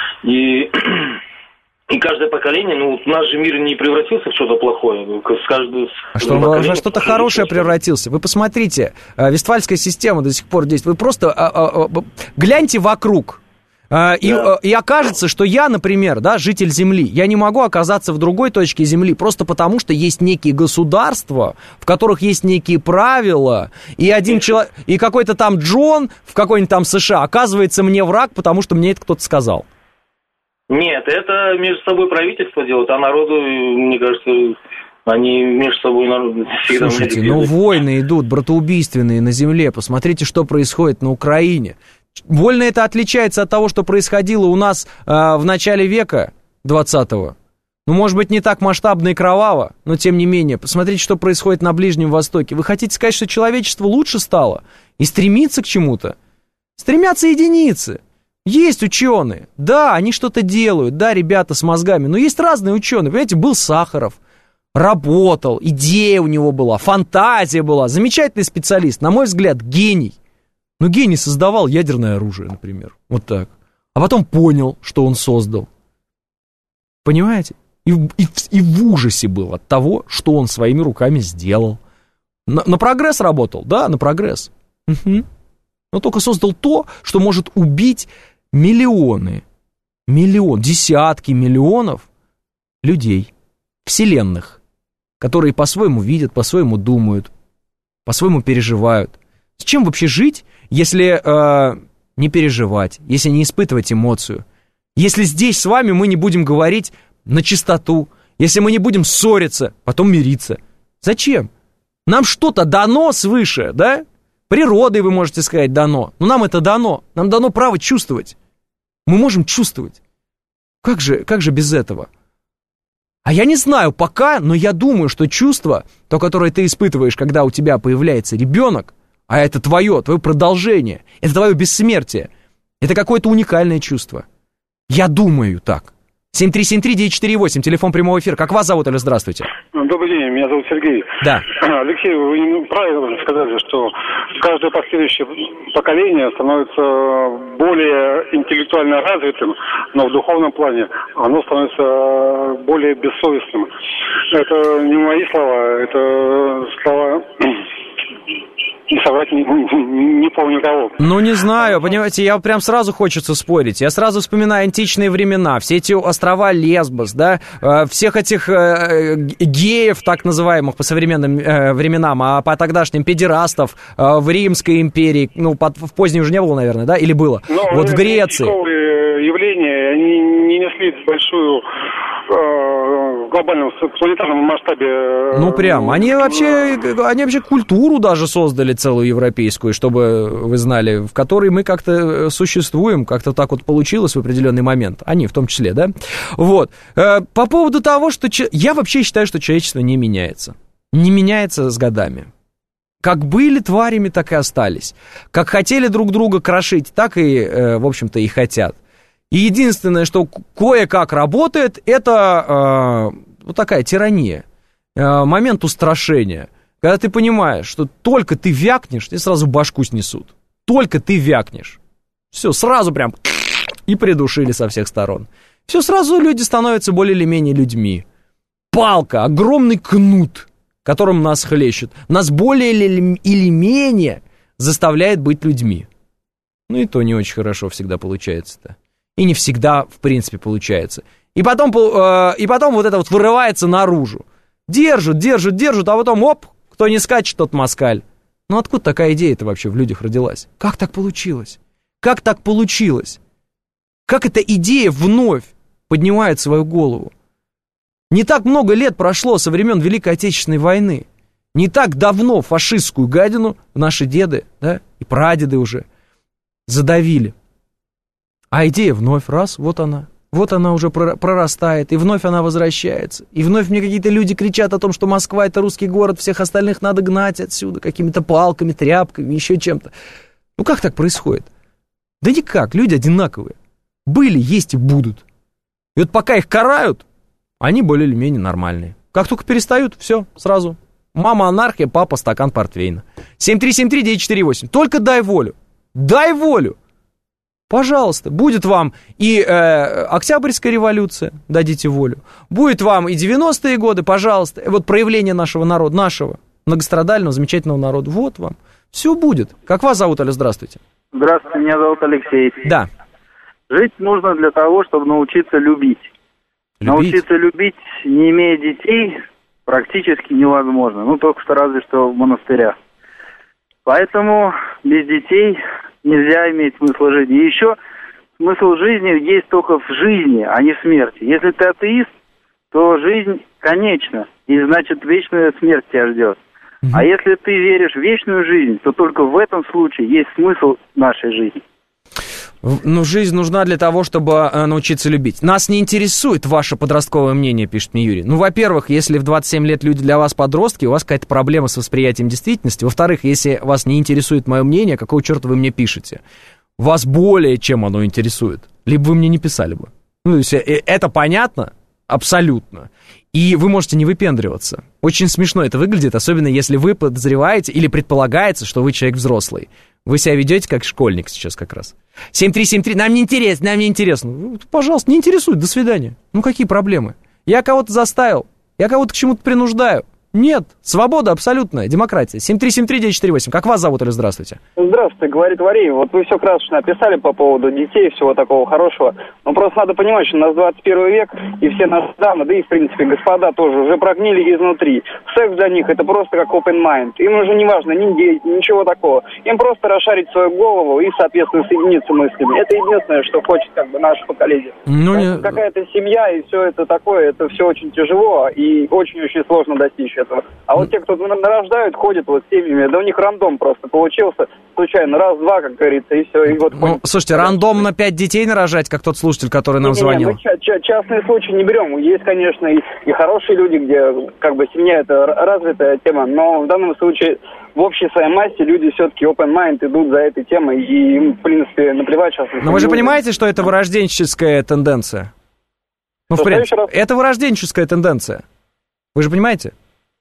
Speaker 18: И каждое поколение, наш же мир не превратился в что-то плохое.
Speaker 1: Во что-то хорошее превратился. Вы посмотрите, Вестфальская система до сих пор действует. Вы просто гляньте вокруг. И окажется, что я, например, да, житель Земли, я не могу оказаться в другой точке Земли, просто потому что есть некие государства, в которых есть некие правила, и один человек, и какой-то там Джон в какой-нибудь там США оказывается мне враг, потому что мне это кто-то сказал.
Speaker 18: Нет, это между собой правительство делает, а народу, мне кажется, Они между собой всегда...
Speaker 1: Слушайте, войны идут братоубийственные на земле. Посмотрите, что происходит на Украине. Вольно это отличается от того, что происходило у нас в начале века 20-го. Может быть, не так масштабно и кроваво, но тем не менее. Посмотрите, что происходит на Ближнем Востоке. Вы хотите сказать, что человечество лучше стало и стремится к чему-то? Стремятся единицы. Есть ученые, да, они что-то делают, да, ребята с мозгами, но есть разные ученые. Понимаете, был Сахаров, работал, идея у него была, фантазия была, замечательный специалист, на мой взгляд, гений. Но гений создавал ядерное оружие, например, вот так. А потом понял, что он создал. Понимаете? И в ужасе был от того, что он своими руками сделал. На прогресс работал, да, на прогресс. Угу. Но только создал то, что может убить десятки миллионов людей, вселенных, которые по-своему видят, по-своему думают, по-своему переживают. Зачем вообще жить, если не переживать, если не испытывать эмоцию? Если здесь с вами мы не будем говорить на чистоту, если мы не будем ссориться, потом мириться. Зачем? Нам что-то дано свыше, да? Природой, вы можете сказать, дано. Но нам это дано. Нам дано право чувствовать. Мы можем чувствовать. Как же без этого? А я не знаю пока, но я думаю, что чувство, то, которое ты испытываешь, когда у тебя появляется ребенок, а это твое продолжение, это твое бессмертие, это какое-то уникальное чувство. Я думаю так. 7373948, телефон прямого эфира. Как вас зовут, или здравствуйте?
Speaker 19: Добрый день, меня зовут Сергей.
Speaker 1: Да.
Speaker 19: Алексей, вы правильно сказали, что каждое последующее поколение становится более интеллектуально развитым, но в духовном плане оно становится более бессовестным. Это не мои слова, это слова... И соврать не помню кого.
Speaker 1: Не знаю, понимаете, я прям сразу хочется спорить. Я сразу вспоминаю античные времена, все эти острова Лесбос, да, всех этих геев, так называемых по современным временам, а по тогдашним педерастов в Римской империи, в поздней уже не было, наверное, да, или было? Вот в Греции.
Speaker 19: Явления, они не несли большую в глобальном планетарном масштабе.
Speaker 1: Они вообще культуру даже создали целую европейскую, чтобы вы знали, в которой мы как-то существуем, как-то так вот получилось в определенный момент. Они в том числе, да? Вот. По поводу того, что... Я вообще считаю, что человечество не меняется. Не меняется с годами. Как были тварями, так и остались. Как хотели друг друга крошить, так и, в общем-то, и хотят. И единственное, что кое-как работает, это вот такая тирания, момент устрашения. Когда ты понимаешь, что только ты вякнешь, тебе сразу башку снесут. Только ты вякнешь. Все, сразу прям и придушили со всех сторон. Все, сразу люди становятся более или менее людьми. Палка, огромный кнут, которым нас хлещут, нас более или менее заставляет быть людьми. И то не очень хорошо всегда получается-то. И не всегда, в принципе, получается. И потом вот это вот вырывается наружу. Держат, а потом, оп, кто не скачет, тот москаль. Откуда такая идея-то вообще в людях родилась? Как так получилось? Как эта идея вновь поднимает свою голову? Не так много лет прошло со времен Великой Отечественной войны. Не так давно фашистскую гадину наши деды, да, и прадеды уже задавили. А идея вновь, вот она уже прорастает, и вновь она возвращается. И вновь мне какие-то люди кричат о том, что Москва — это русский город, всех остальных надо гнать отсюда какими-то палками, тряпками, еще чем-то. Как так происходит? Да никак, люди одинаковые. Были, есть и будут. И вот пока их карают, они более или менее нормальные. Как только перестают, все, сразу. Мама анархия, папа стакан портвейна. 7373948. Только дай волю. Дай волю. Пожалуйста, будет вам и Октябрьская революция, дадите волю. Будет вам и 90-е годы, пожалуйста. Вот проявление нашего народа, нашего многострадального, замечательного народа. Вот вам. Все будет. Как вас зовут, Аля? Здравствуйте.
Speaker 5: Здравствуйте, меня зовут Алексей.
Speaker 1: Да.
Speaker 5: Жить нужно для того, чтобы научиться любить. Научиться любить, не имея детей, практически невозможно. Только что разве что в монастырях. Поэтому без детей нельзя иметь смысл жизни. И еще смысл жизни есть только в жизни, а не в смерти. Если ты атеист, то жизнь конечна. и значит вечная смерть тебя ждет. А если ты веришь в вечную жизнь, то только в этом случае есть смысл нашей жизни.
Speaker 1: Ну, жизнь нужна для того, чтобы научиться любить. Нас не интересует ваше подростковое мнение, пишет мне Юрий. Ну, во-первых, если в 27 лет люди для вас подростки, у вас какая-то проблема с восприятием действительности. Во-вторых, если вас не интересует мое мнение, какого черта вы мне пишете? Вас более чем оно интересует. Либо вы мне не писали бы. Ну, то есть это понятно? Абсолютно. И вы можете не выпендриваться. Очень смешно это выглядит, особенно если вы подозреваете или предполагается, что вы человек взрослый. Вы себя ведете как школьник сейчас как раз. 7373, нам не интересно. Ну, пожалуйста, не интересует, до свидания. Ну, какие проблемы? Я кого-то заставил, я кого-то к чему-то принуждаю. Нет, свобода абсолютная, демократия. 7373948. Как вас зовут, или здравствуйте?
Speaker 20: Здравствуйте, говорит Варий. Вот вы все красочно описали по поводу детей, всего такого хорошего. Но просто надо понимать, что у нас 21 век, и все наши дамы, да и, в принципе, господа тоже уже прогнили изнутри. Секс для них это просто как open mind. Им уже не важно ни дети, ничего такого. Им просто расшарить свою голову и, соответственно, соединиться мыслями. Это единственное, что хочет как бы наше поколение.
Speaker 1: Ну,
Speaker 20: какая-то семья и все это такое, это все очень тяжело и очень-очень сложно достичь этого. А вот те, кто нарождают, ходят вот с семьями, да у них рандом просто получился, случайно, раз-два, как говорится, и все. И вот
Speaker 1: ну, слушайте, рандомно 5 детей нарожать, как тот слушатель, который нам звонил?
Speaker 20: Мы частные случаи не берем. Есть, конечно, и хорошие люди, где как бы семья это развитая тема, но в данном случае в общей своей массе люди все-таки open mind идут за этой темой, и им, в принципе, наплевать сейчас.
Speaker 1: Но вы же понимаете, что это вырожденческая тенденция? Ну, в принципе, это вырожденческая тенденция. Вы же понимаете?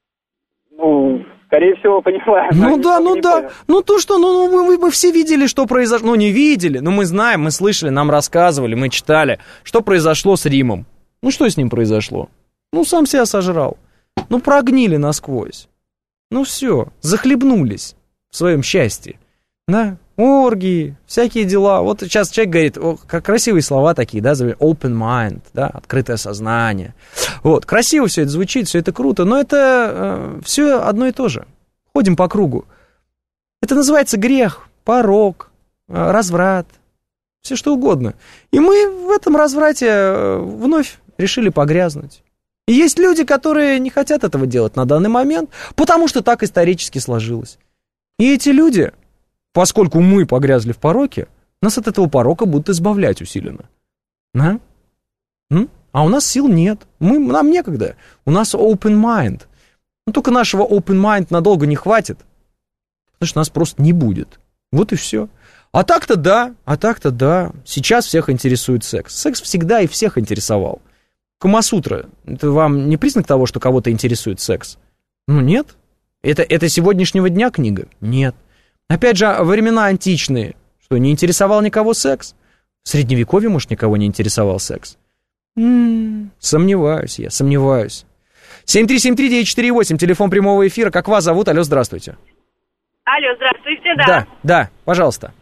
Speaker 20: Ну, скорее всего, понимаю.
Speaker 1: Ну да. Ну то что, мы все видели, что произошло. Ну, не видели, но мы знаем, мы слышали, нам рассказывали, мы читали, что произошло с Римом. Ну, что с ним произошло? Ну, сам себя сожрал. Ну, прогнили насквозь. Ну, все, захлебнулись в своем счастье. Да, оргии, всякие дела. Вот сейчас человек говорит, как красивые слова такие, да, open mind, да, открытое сознание. Вот, красиво все это звучит, все это круто, но это все одно и то же. Ходим по кругу. Это называется грех, порок, разврат, все что угодно. И мы в этом разврате вновь решили погрязнуть. И есть люди, которые не хотят этого делать на данный момент, потому что так исторически сложилось. И эти люди, поскольку мы погрязли в пороке, нас от этого порока будут избавлять усиленно. Да? А у нас сил нет. Нам некогда. У нас open mind. Но только нашего open mind надолго не хватит, потому что нас просто не будет. Вот и все. А так-то да. Сейчас всех интересует секс. Секс всегда и всех интересовал. Камасутра, это вам не признак того, что кого-то интересует секс? Ну, нет. Это сегодняшнего дня книга? Нет. Опять же, времена античные. Что, не интересовал никого секс? В Средневековье, может, никого не интересовал секс? Сомневаюсь. 7373948, телефон прямого эфира. Как вас зовут? Алло, здравствуйте.
Speaker 21: Алло, здравствуйте, да.
Speaker 1: Да, пожалуйста.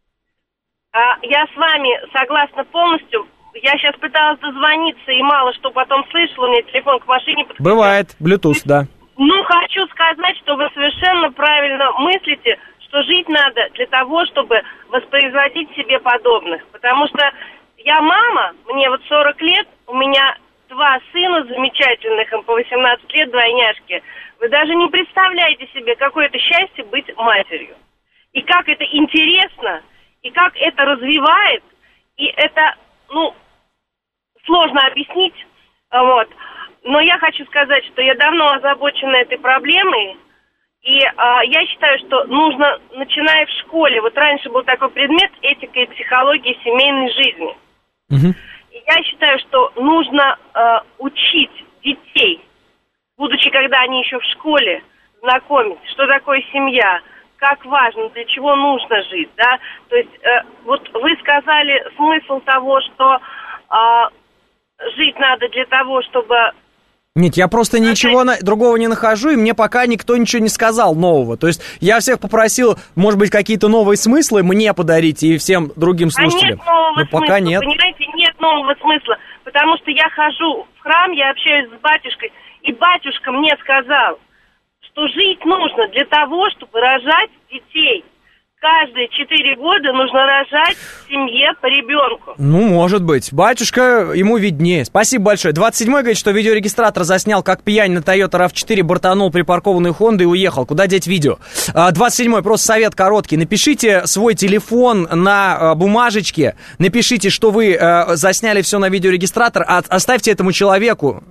Speaker 21: Я с вами согласна полностью. Я сейчас пыталась дозвониться и мало что потом слышала, у меня телефон к машине подключен.
Speaker 1: Бывает, Bluetooth, да.
Speaker 21: Ну, хочу сказать, что вы совершенно правильно мыслите, что жить надо для того, чтобы воспроизводить себе подобных. Потому что я мама, мне вот 40 лет, у меня 2 сына замечательных, им по 18 лет, двойняшки. Вы даже не представляете себе, какое это счастье быть матерью. И как это интересно, и как это развивает, и это, сложно объяснить, вот. Но я хочу сказать, что я давно озабочена этой проблемой, и я считаю, что нужно, начиная в школе, вот раньше был такой предмет этика и психология семейной жизни. И я считаю, что нужно учить детей, будучи, когда они еще в школе, знакомить, что такое семья, как важно, для чего нужно жить, да. То есть, вот вы сказали смысл того, что жить надо для того, чтобы...
Speaker 1: Нет, я просто ничего другого не нахожу, и мне пока никто ничего не сказал нового. То есть я всех попросил, может быть, какие-то новые смыслы мне подарить и всем другим слушателям.
Speaker 21: Нет нового смысла,
Speaker 1: пока нет.
Speaker 21: Понимаете, нет нового смысла, потому что я хожу в храм, я общаюсь с батюшкой, и батюшка мне сказал, что жить нужно для того, чтобы рожать детей, каждые 4 года нужно рожать в семье по ребенку.
Speaker 1: Ну, может быть. Батюшка, ему виднее. Спасибо большое. 27-й говорит, что видеорегистратор заснял, как пьянь на Toyota RAV4 бортанул припаркованную Хонду и уехал. Куда деть видео? 27-й, просто совет короткий. Напишите свой телефон на бумажечке. Напишите, что вы засняли все на видеорегистратор. Оставьте этому человеку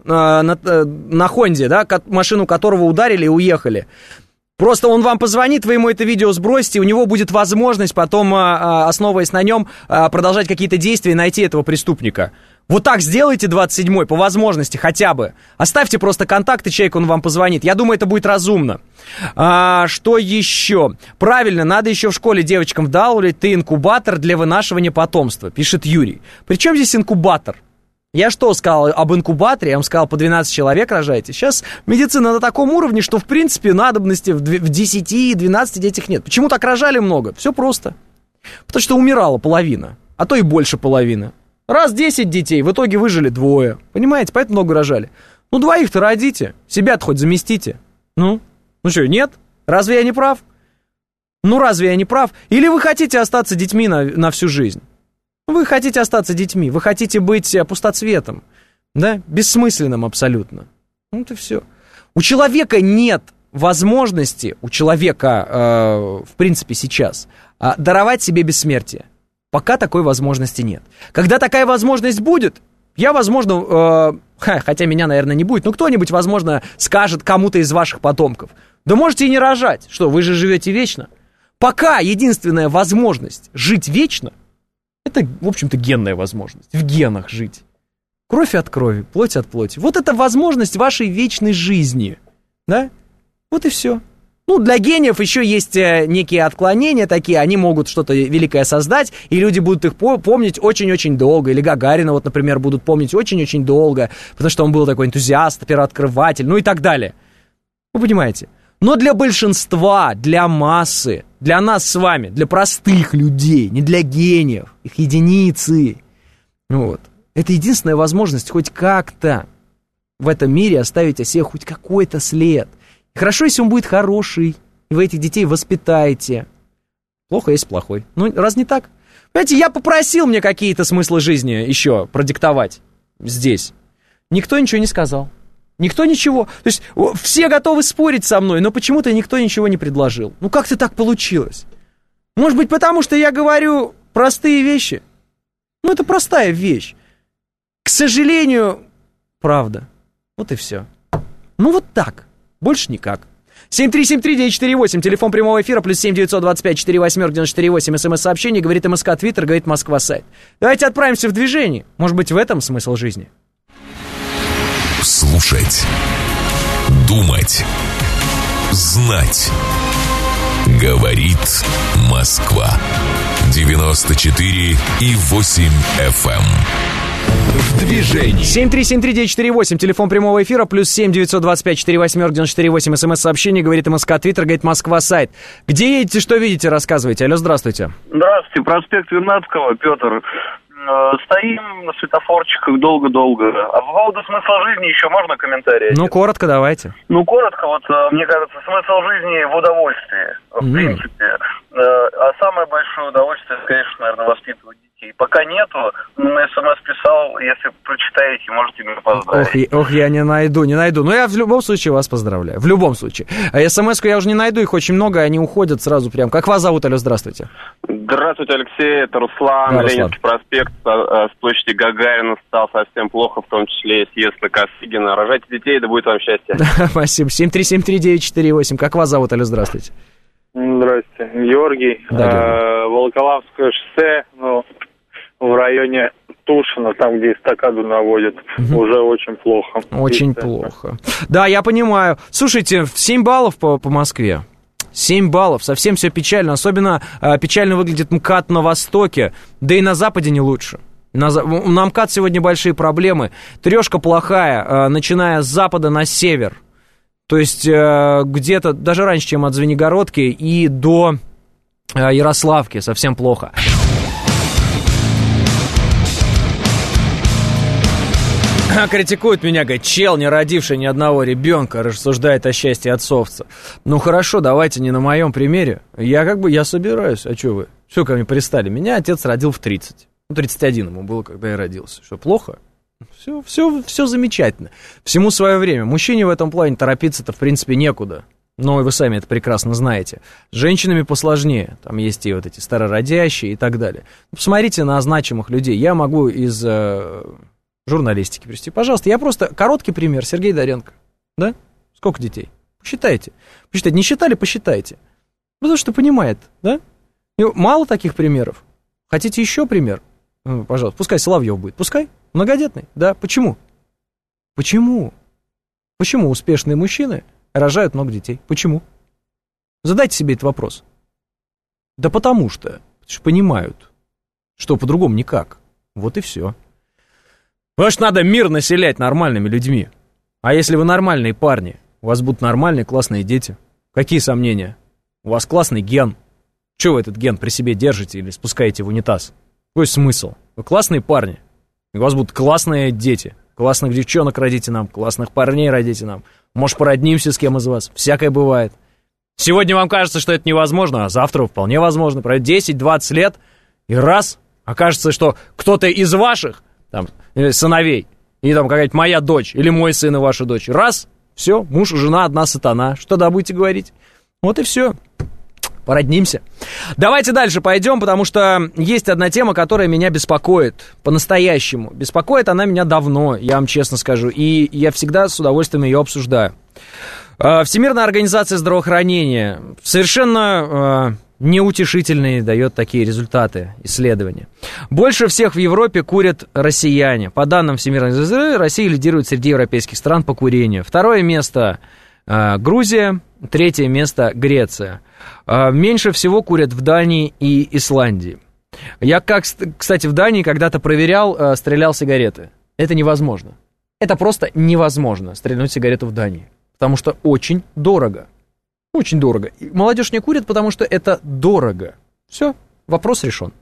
Speaker 1: на Хонде, да, машину которого ударили и уехали. Просто он вам позвонит, вы ему это видео сбросите, у него будет возможность потом, основываясь на нем, продолжать какие-то действия и найти этого преступника. Вот так сделайте 27-й, по возможности хотя бы. Оставьте просто контакты человека, он вам позвонит. Я думаю, это будет разумно. Что еще? Правильно, надо еще в школе девочкам вдалбливать, ты инкубатор для вынашивания потомства, пишет Юрий. Причем здесь инкубатор? Я что сказал об инкубаторе? Я вам сказал, по 12 человек рожаете. Сейчас медицина на таком уровне, что, в принципе, надобности в 10-12 детях нет. Почему так рожали много? Все просто. Потому что умирала половина, а то и больше половины. Раз 10 детей, в итоге выжили 2. Понимаете, поэтому много рожали. Ну, 2-то родите, себя-то хоть заместите. Ну что, нет? Разве я не прав? Ну, разве я не прав? Или вы хотите остаться детьми на всю жизнь? Вы хотите остаться детьми, вы хотите быть пустоцветом, да, бессмысленным абсолютно. Вот и все. У человека нет возможности, у человека, в принципе, сейчас, даровать себе бессмертие. Пока такой возможности нет. Когда такая возможность будет, я, возможно, хотя меня, наверное, не будет, но кто-нибудь, возможно, скажет кому-то из ваших потомков: да можете и не рожать, что, вы же живете вечно. Пока единственная возможность жить вечно, это, в общем-то, генная возможность. В генах жить. Кровь от крови, плоть от плоти. Вот это возможность вашей вечной жизни. Да? Вот и все. Ну, для гениев еще есть некие отклонения такие. Они могут что-то великое создать, и люди будут их помнить очень-очень долго. Или Гагарина, вот, например, будут помнить очень-очень долго, потому что он был такой энтузиаст, первооткрыватель, ну и так далее. Вы понимаете? Но для большинства, для массы, для нас с вами, для простых людей, не для гениев, их единицы, вот, это единственная возможность хоть как-то в этом мире оставить о себе хоть какой-то след. И хорошо, если он будет хороший, и вы этих детей воспитаете. Плохо, если плохой. Ну, раз не так? Понимаете, я попросил мне какие-то смыслы жизни еще продиктовать здесь. Никто ничего не сказал. Никто ничего. То есть все готовы спорить со мной, но почему-то никто ничего не предложил. Ну как-то так получилось. Может быть, потому что я говорю простые вещи? Ну это простая вещь. К сожалению, правда. Вот и все. Ну вот так. Больше никак. 7373948, телефон прямого эфира, плюс 7-925-48-94-8, смс-сообщение, говорит МСК, Твиттер, говорит Москва, сайт. Давайте отправимся в движение. Может быть, в этом смысл жизни.
Speaker 7: Слушать, думать, знать. Говорит Москва. 94,8 FM. В движении.
Speaker 1: 7373948, телефон прямого эфира, плюс 7-925-48-94-8, смс-сообщение, говорит МСК, Твиттер, говорит Москва, сайт. Где едете, что видите, рассказывайте. Алло, здравствуйте.
Speaker 3: Здравствуйте, проспект Вернадского, Петр. Стоим на светофорчиках долго-долго. А по поводу смысла жизни еще можно комментарий?
Speaker 1: Ну, коротко давайте.
Speaker 3: Ну, коротко, вот, мне кажется, смысл жизни в удовольствии, в принципе. А самое большое удовольствие, конечно, наверное, воспитывать детей. Пока нету, на СМС писал, если прочитаете, можете меня поздравить.
Speaker 1: Ох, я не найду. Но я в любом случае вас поздравляю. В любом случае. А СМС-ку я уже не найду, их очень много, они уходят сразу прям. Как вас зовут, алло, здравствуйте.
Speaker 2: Здравствуйте, Алексей, это Руслан.
Speaker 1: Да,
Speaker 2: Ленинский проспект, с площади Гагарина стал совсем плохо, в том числе и съезд на Косыгина. Рожайте детей, да будет вам счастье.
Speaker 1: Спасибо. 7373948, как вас зовут, алло, здравствуйте.
Speaker 22: Здравствуйте, Георгий.
Speaker 1: Да,
Speaker 22: Волоколамское шоссе, в районе Тушино, там, где эстакаду наводят, уже очень плохо.
Speaker 1: Очень плохо. Да, я понимаю. Слушайте, 7 баллов по Москве. 7 баллов, совсем все печально. Особенно печально выглядит МКАД на востоке, да и на западе не лучше. На МКАД сегодня большие проблемы. Трешка плохая, начиная с запада на север. То есть где-то даже раньше, чем от Звенигородки и до Ярославки совсем плохо. Критикует меня, говорит, чел, не родивший ни одного ребенка, рассуждает о счастье отцовца. Ну хорошо, давайте не на моем примере. Я собираюсь, а что вы? Что ко мне пристали? Меня отец родил в 30. 31 ему было, когда я родился. Что, плохо? Все замечательно. Всему свое время. Мужчине в этом плане торопиться-то, в принципе, некуда. Но и вы сами это прекрасно знаете. С женщинами посложнее. Там есть и вот эти старородящие и так далее. Посмотрите на значимых людей. Я могу из журналистики привести. Пожалуйста, я просто... Короткий пример. Сергей Доренко. Да? Сколько детей? Посчитайте. Не считали? Посчитайте. Потому что понимает, да? И мало таких примеров. Хотите еще пример? Пожалуйста, пускай Соловьев будет. Пускай. Многодетный. Да. Почему? Почему успешные мужчины рожают много детей? Почему? Задайте себе этот вопрос. Да потому что понимают, что по-другому никак. Вот и все. Потому что надо мир населять нормальными людьми. А если вы нормальные парни, у вас будут нормальные, классные дети. Какие сомнения? У вас классный ген. Чего вы этот ген при себе держите или спускаете в унитаз? Какой смысл? Вы классные парни. У вас будут классные дети. Классных девчонок родите нам, классных парней родите нам. Может, породнимся с кем из вас. Всякое бывает. Сегодня вам кажется, что это невозможно, а завтра вполне возможно. Пройдет 10-20 лет, и раз, окажется, что кто-то из ваших там, сыновей, или там какая-то моя дочь, или мой сын и ваша дочь, раз, все, муж и жена, одна сатана. Что тогда будете говорить? Вот и все. Породнимся. Давайте дальше пойдем, потому что есть одна тема, которая меня беспокоит по-настоящему. Беспокоит она меня давно, я вам честно скажу, и я всегда с удовольствием ее обсуждаю. Всемирная организация здравоохранения совершенно неутешительные дает такие результаты исследования. Больше всех в Европе курят россияне. По данным Всемирной организации, Россия лидирует среди европейских стран по курению. Второе место Грузия, третье место Греция. Меньше всего курят в Дании и Исландии. Я, кстати, в Дании когда-то проверял, стрелял сигареты. Это невозможно. Это просто невозможно, стрельнуть сигарету в Дании. Потому что очень дорого. Очень дорого. И молодежь не курит, потому что это дорого. Все, вопрос решен.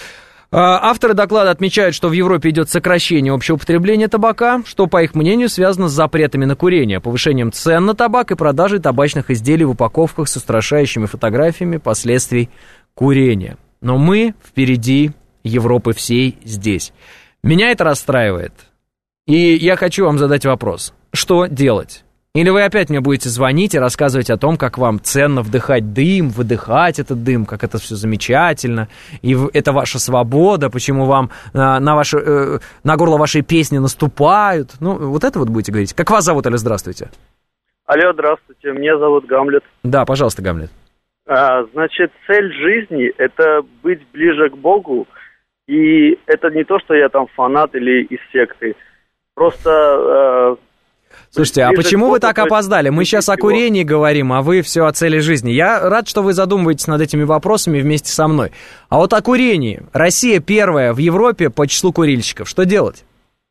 Speaker 1: Авторы доклада отмечают, что в Европе идет сокращение общего потребления табака, что, по их мнению, связано с запретами на курение, повышением цен на табак и продажей табачных изделий в упаковках с устрашающими фотографиями последствий курения. Но мы впереди Европы всей здесь. Меня это расстраивает. И я хочу вам задать вопрос. Что делать? Или вы опять мне будете звонить и рассказывать о том, как вам ценно вдыхать дым, выдыхать этот дым, как это все замечательно, и это ваша свобода, почему вам на горло вашей песни наступают. Ну, вот это вот будете говорить. Как вас зовут, Алло, здравствуйте.
Speaker 4: Алло, здравствуйте, меня зовут Гамлет.
Speaker 1: Да, пожалуйста, Гамлет.
Speaker 4: Значит, цель жизни – это быть ближе к Богу, и это не то, что я там фанат или из секты. Просто...
Speaker 1: Слушайте, а почему вы так опоздали? Мы сейчас о курении говорим, а вы все о цели жизни. Я рад, что вы задумываетесь над этими вопросами вместе со мной. А вот о курении. Россия первая в Европе по числу курильщиков. Что делать?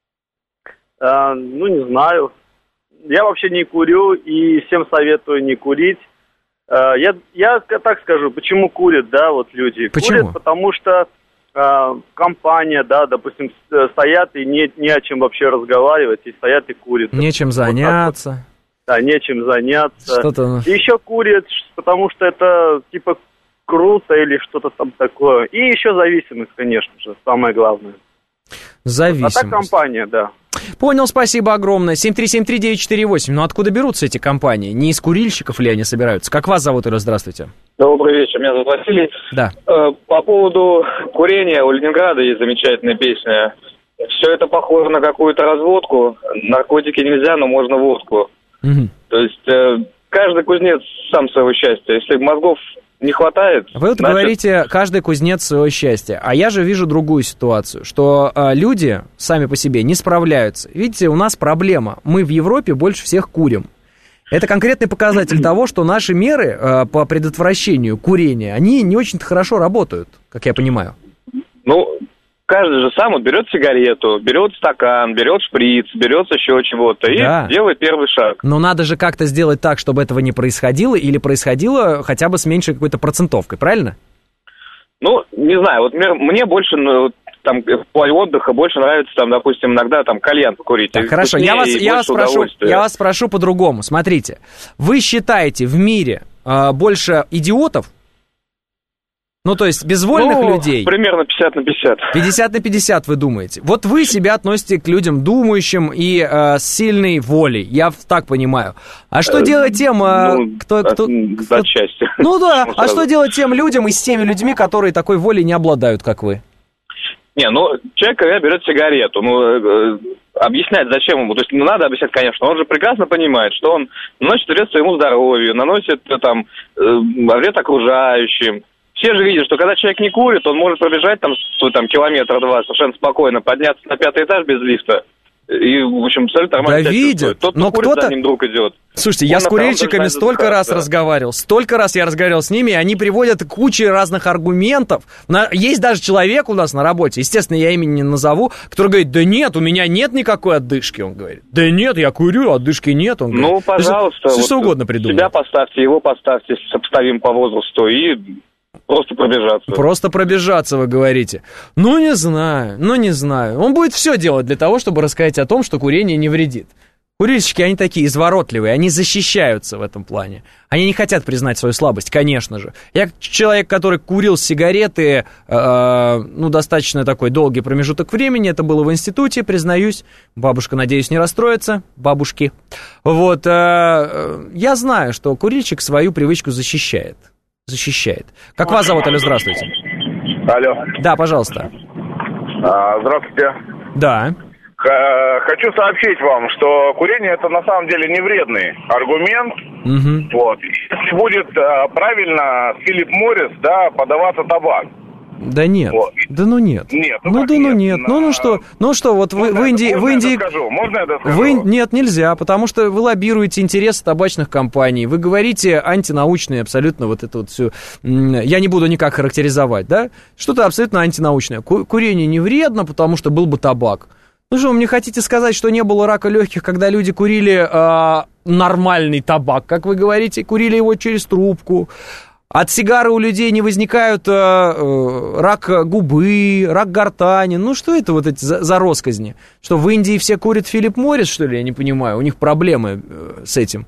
Speaker 4: Не знаю. Я вообще не курю и всем советую не курить. Я так скажу, почему курят, да, вот люди.
Speaker 1: Почему?
Speaker 4: Курят, потому что компания, да, допустим, стоят и не о чем вообще разговаривать, и стоят и курят.
Speaker 1: Нечем заняться.
Speaker 4: Вот да, нечем заняться.
Speaker 1: Что-то...
Speaker 4: И еще курят, потому что это типа круто или что-то там такое. И еще зависимость, конечно же, самое главное.
Speaker 1: Зависимость.
Speaker 4: А так компания, да.
Speaker 1: Понял, спасибо огромное. 7373948. Ну откуда берутся эти компании? Не из курильщиков ли они собираются? Как вас зовут, Ира? Здравствуйте.
Speaker 6: Добрый вечер, меня зовут Василий.
Speaker 1: Да.
Speaker 6: По поводу курения у Ленинграда есть замечательная песня. Все это похоже на какую-то разводку. Наркотики нельзя, но можно водку.
Speaker 1: Угу.
Speaker 6: То есть каждый кузнец сам своего счастья. Если мозгов не хватает...
Speaker 1: Вы вот говорите, каждый кузнец своего счастья. А я же вижу другую ситуацию, что люди сами по себе не справляются. Видите, у нас проблема. Мы в Европе больше всех курим. Это конкретный показатель того, что наши меры по предотвращению курения, они не очень-то хорошо работают, как я понимаю.
Speaker 6: Ну, каждый же сам вот берет сигарету, берет стакан, берет шприц, берет еще чего-то и делает первый шаг.
Speaker 1: Но надо же как-то сделать так, чтобы этого не происходило, или происходило хотя бы с меньшей какой-то процентовкой, правильно?
Speaker 6: Ну, не знаю, вот мне больше там в плане отдыха больше нравится, там, допустим, иногда там кальян покурить.
Speaker 1: Так, хорошо, я вас спрошу по-другому. Смотрите, вы считаете в мире больше идиотов? Ну, то есть безвольных людей?
Speaker 6: Примерно 50 на 50.
Speaker 1: 50 на 50, вы думаете. Вот вы себя относите к людям думающим и с сильной волей, я так понимаю. А что делать тем, кто...
Speaker 6: Отчасти.
Speaker 1: Ну да, а что делать тем людям и с теми людьми, которые такой волей не обладают, как вы?
Speaker 6: Не, человек, когда берет сигарету, объяснять, зачем ему, то есть, надо объяснять, конечно, он же прекрасно понимает, что он наносит вред своему здоровью, наносит, вред окружающим. Все же видят, что когда человек не курит, он может пробежать километра 2 совершенно спокойно, подняться на 5-й этаж без лифта. И, в общем, абсолютно нормально.
Speaker 1: Да видят,
Speaker 6: тот,
Speaker 1: но
Speaker 6: курит,
Speaker 1: кто-то...
Speaker 6: за ним друг идет.
Speaker 1: Слушайте, я с курильщиками столько раз разговаривал с ними, и они приводят кучу разных аргументов. Есть даже человек у нас на работе, естественно, я имени не назову, который говорит, да нет, у меня нет никакой отдышки, он говорит. Да нет, я курю, отдышки нет, он говорит.
Speaker 6: Пожалуйста.
Speaker 1: Что угодно придумай.
Speaker 6: Себя поставьте, его поставьте, сопоставим по возрасту, и... Просто пробежаться.
Speaker 1: Просто пробежаться, вы говорите. Не знаю. Он будет все делать для того, чтобы рассказать о том, что курение не вредит. Курильщики, они такие изворотливые, они защищаются в этом плане. Они не хотят признать свою слабость, конечно же. Я человек, который курил сигареты, достаточно такой долгий промежуток времени, это было в институте, признаюсь. Бабушка, надеюсь, не расстроится, бабушки. Я знаю, что курильщик свою привычку защищает. Как вас зовут, алло, здравствуйте.
Speaker 8: Алло.
Speaker 1: Да, пожалуйста.
Speaker 8: Здравствуйте.
Speaker 1: Да.
Speaker 8: Хочу сообщить вам, что курение это на самом деле не вредный аргумент.
Speaker 1: Угу.
Speaker 8: Если будет правильно Филипп Моррис, подаваться табак.
Speaker 1: Да нет. Нет.
Speaker 8: Нет.
Speaker 1: Вот вы в Индии...
Speaker 8: Можно я это скажу?
Speaker 1: Нет, нельзя, потому что вы лоббируете интересы табачных компаний, вы говорите антинаучные абсолютно все. Я не буду никак характеризовать, да? Что-то абсолютно антинаучное. Курение не вредно, потому что был бы табак. Вы мне хотите сказать, что не было рака легких, когда люди курили нормальный табак, как вы говорите, курили его через трубку? От сигары у людей не возникают рак губы, рак гортани. Что это эти за россказни? Что в Индии все курят Филипп Моррис, что ли? Я не понимаю. У них проблемы с этим.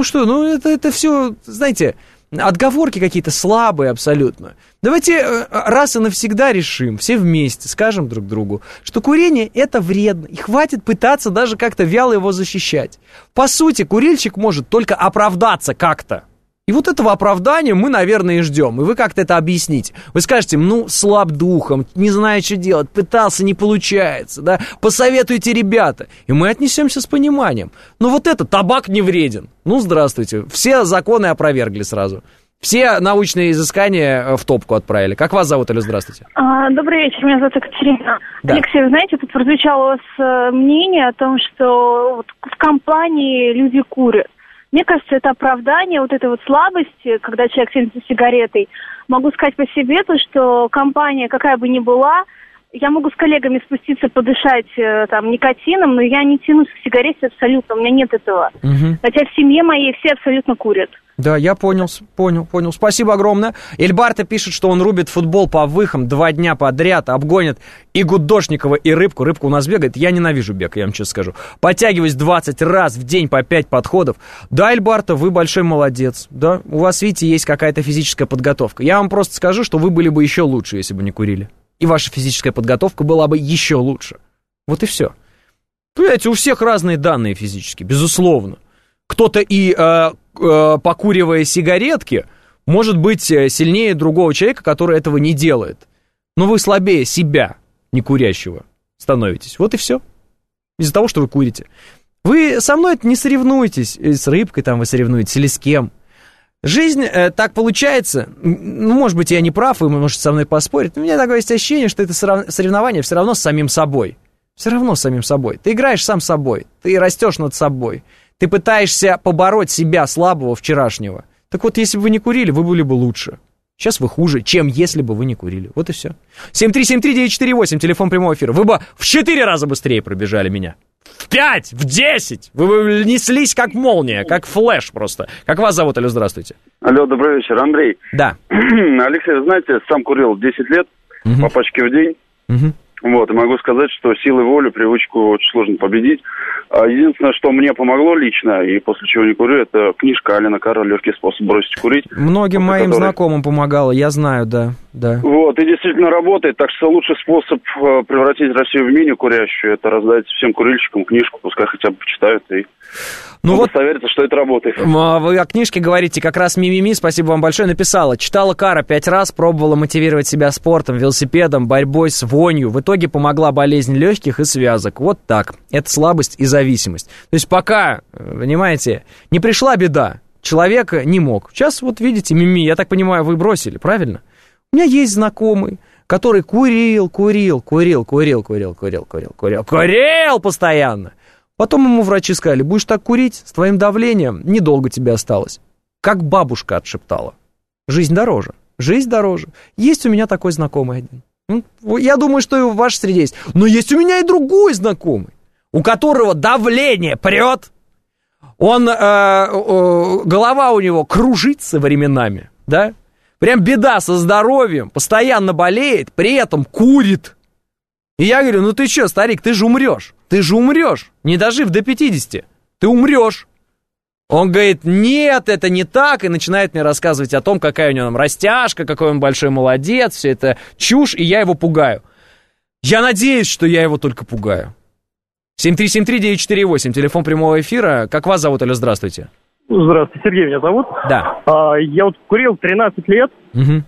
Speaker 1: Это все, знаете, отговорки какие-то слабые абсолютно. Давайте раз и навсегда решим, все вместе скажем друг другу, что курение это вредно. И хватит пытаться даже как-то вяло его защищать. По сути, курильщик может только оправдаться как-то. И этого оправдания мы, наверное, и ждем. И вы как-то это объясните. Вы скажете, слаб духом, не знаю, что делать, пытался, не получается, да? Посоветуйте, ребята. И мы отнесемся с пониманием. Табак не вреден. Здравствуйте. Все законы опровергли сразу. Все научные изыскания в топку отправили. Как вас зовут, или здравствуйте?
Speaker 10: Добрый вечер, меня зовут Екатерина.
Speaker 1: Да.
Speaker 10: Алексей, вы знаете, тут прозвучало у вас мнение о том, что в компании люди курят. Мне кажется, это оправдание этой слабости, когда человек тянется сигаретой. Могу сказать по себе, что компания, какая бы ни была, я могу с коллегами спуститься, подышать никотином, но я не тянусь к сигарете абсолютно, у меня нет этого. Угу. Хотя в семье моей все абсолютно курят.
Speaker 1: Да, я понял. Спасибо огромное. Эльбарта пишет, что он рубит футбол по выхам 2 дня подряд, обгонит и Гудошникова, и Рыбку. Рыбка у нас бегает. Я ненавижу бег, я вам честно скажу. Подтягиваюсь 20 раз в день по 5 подходов. Да, Эльбарта, вы большой молодец. Да, у вас, видите, есть какая-то физическая подготовка. Я вам просто скажу, что вы были бы еще лучше, если бы не курили. И ваша физическая подготовка была бы еще лучше. Вот и все. Понимаете, у всех разные данные физические, безусловно. Кто-то и покуривая сигаретки, может быть сильнее другого человека, который этого не делает. Но вы слабее себя, не курящего, становитесь. Вот и все. Из-за того, что вы курите. Вы со мной не соревнуетесь, с Рыбкой вы соревнуетесь или с кем. Жизнь так получается, может быть, я не прав, вы можете со мной поспорить, но у меня такое есть ощущение, что это соревнование все равно с самим собой. Все равно с самим собой. Ты играешь сам собой, ты растешь над собой. Ты пытаешься побороть себя, слабого, вчерашнего. Так вот, если бы вы не курили, вы были бы лучше. Сейчас вы хуже, чем если бы вы не курили. Вот и все. 7373948, телефон прямого эфира. Вы бы в 4 раза быстрее пробежали меня. В 5, в 10. Вы бы неслись как молния, как флэш просто. Как вас зовут, алло, здравствуйте.
Speaker 23: Алло, добрый вечер, Андрей.
Speaker 1: Да.
Speaker 23: Алексей, вы знаете, сам курил 10 лет, по пачке в день.
Speaker 9: Вот, и могу сказать, что силой воли привычку очень сложно победить. Единственное, что мне помогло лично, и после чего не курю, это книжка Алена Карра «Легкий способ бросить курить».
Speaker 1: Многим моим знакомым помогало, я знаю, да.
Speaker 9: Вот, и действительно работает, так что лучший способ превратить Россию в мини-курящую, это раздать всем курильщикам книжку, пускай хотя бы почитают и удостовериться, что это работает.
Speaker 1: Вы о книжке говорите, как раз Мимими, спасибо вам большое, написала. Читала Кара 5 раз, пробовала мотивировать себя спортом, велосипедом, борьбой с вонью. В итоге помогла болезнь легких и связок. Вот так. Это слабость и зависимость. То есть пока, понимаете, не пришла беда, человек не мог. Сейчас вот видите, Мими, я так понимаю, вы бросили, правильно? У меня есть знакомый, который курил постоянно. Потом ему врачи сказали, будешь так курить, с твоим давлением недолго тебе осталось. Как бабушка отшептала. Жизнь дороже. Есть у меня такой знакомый один. Я думаю, что и в вашей среде есть. Но есть у меня и другой знакомый, у которого давление прет. Голова у него кружится временами, да? Прям беда со здоровьем, постоянно болеет, при этом курит. И я говорю, ну ты что, старик, ты же умрешь, не дожив до 50, ты умрешь. Он говорит, нет, это не так, и начинает мне рассказывать о том, какая у него там растяжка, какой он большой молодец, все это чушь, и я его пугаю. Я надеюсь, что я его только пугаю. 7373948, телефон прямого эфира. Как вас зовут, алло, здравствуйте.
Speaker 11: Здравствуйте, Сергей меня зовут.
Speaker 1: Да.
Speaker 11: Я вот курил 13 лет.
Speaker 1: Угу.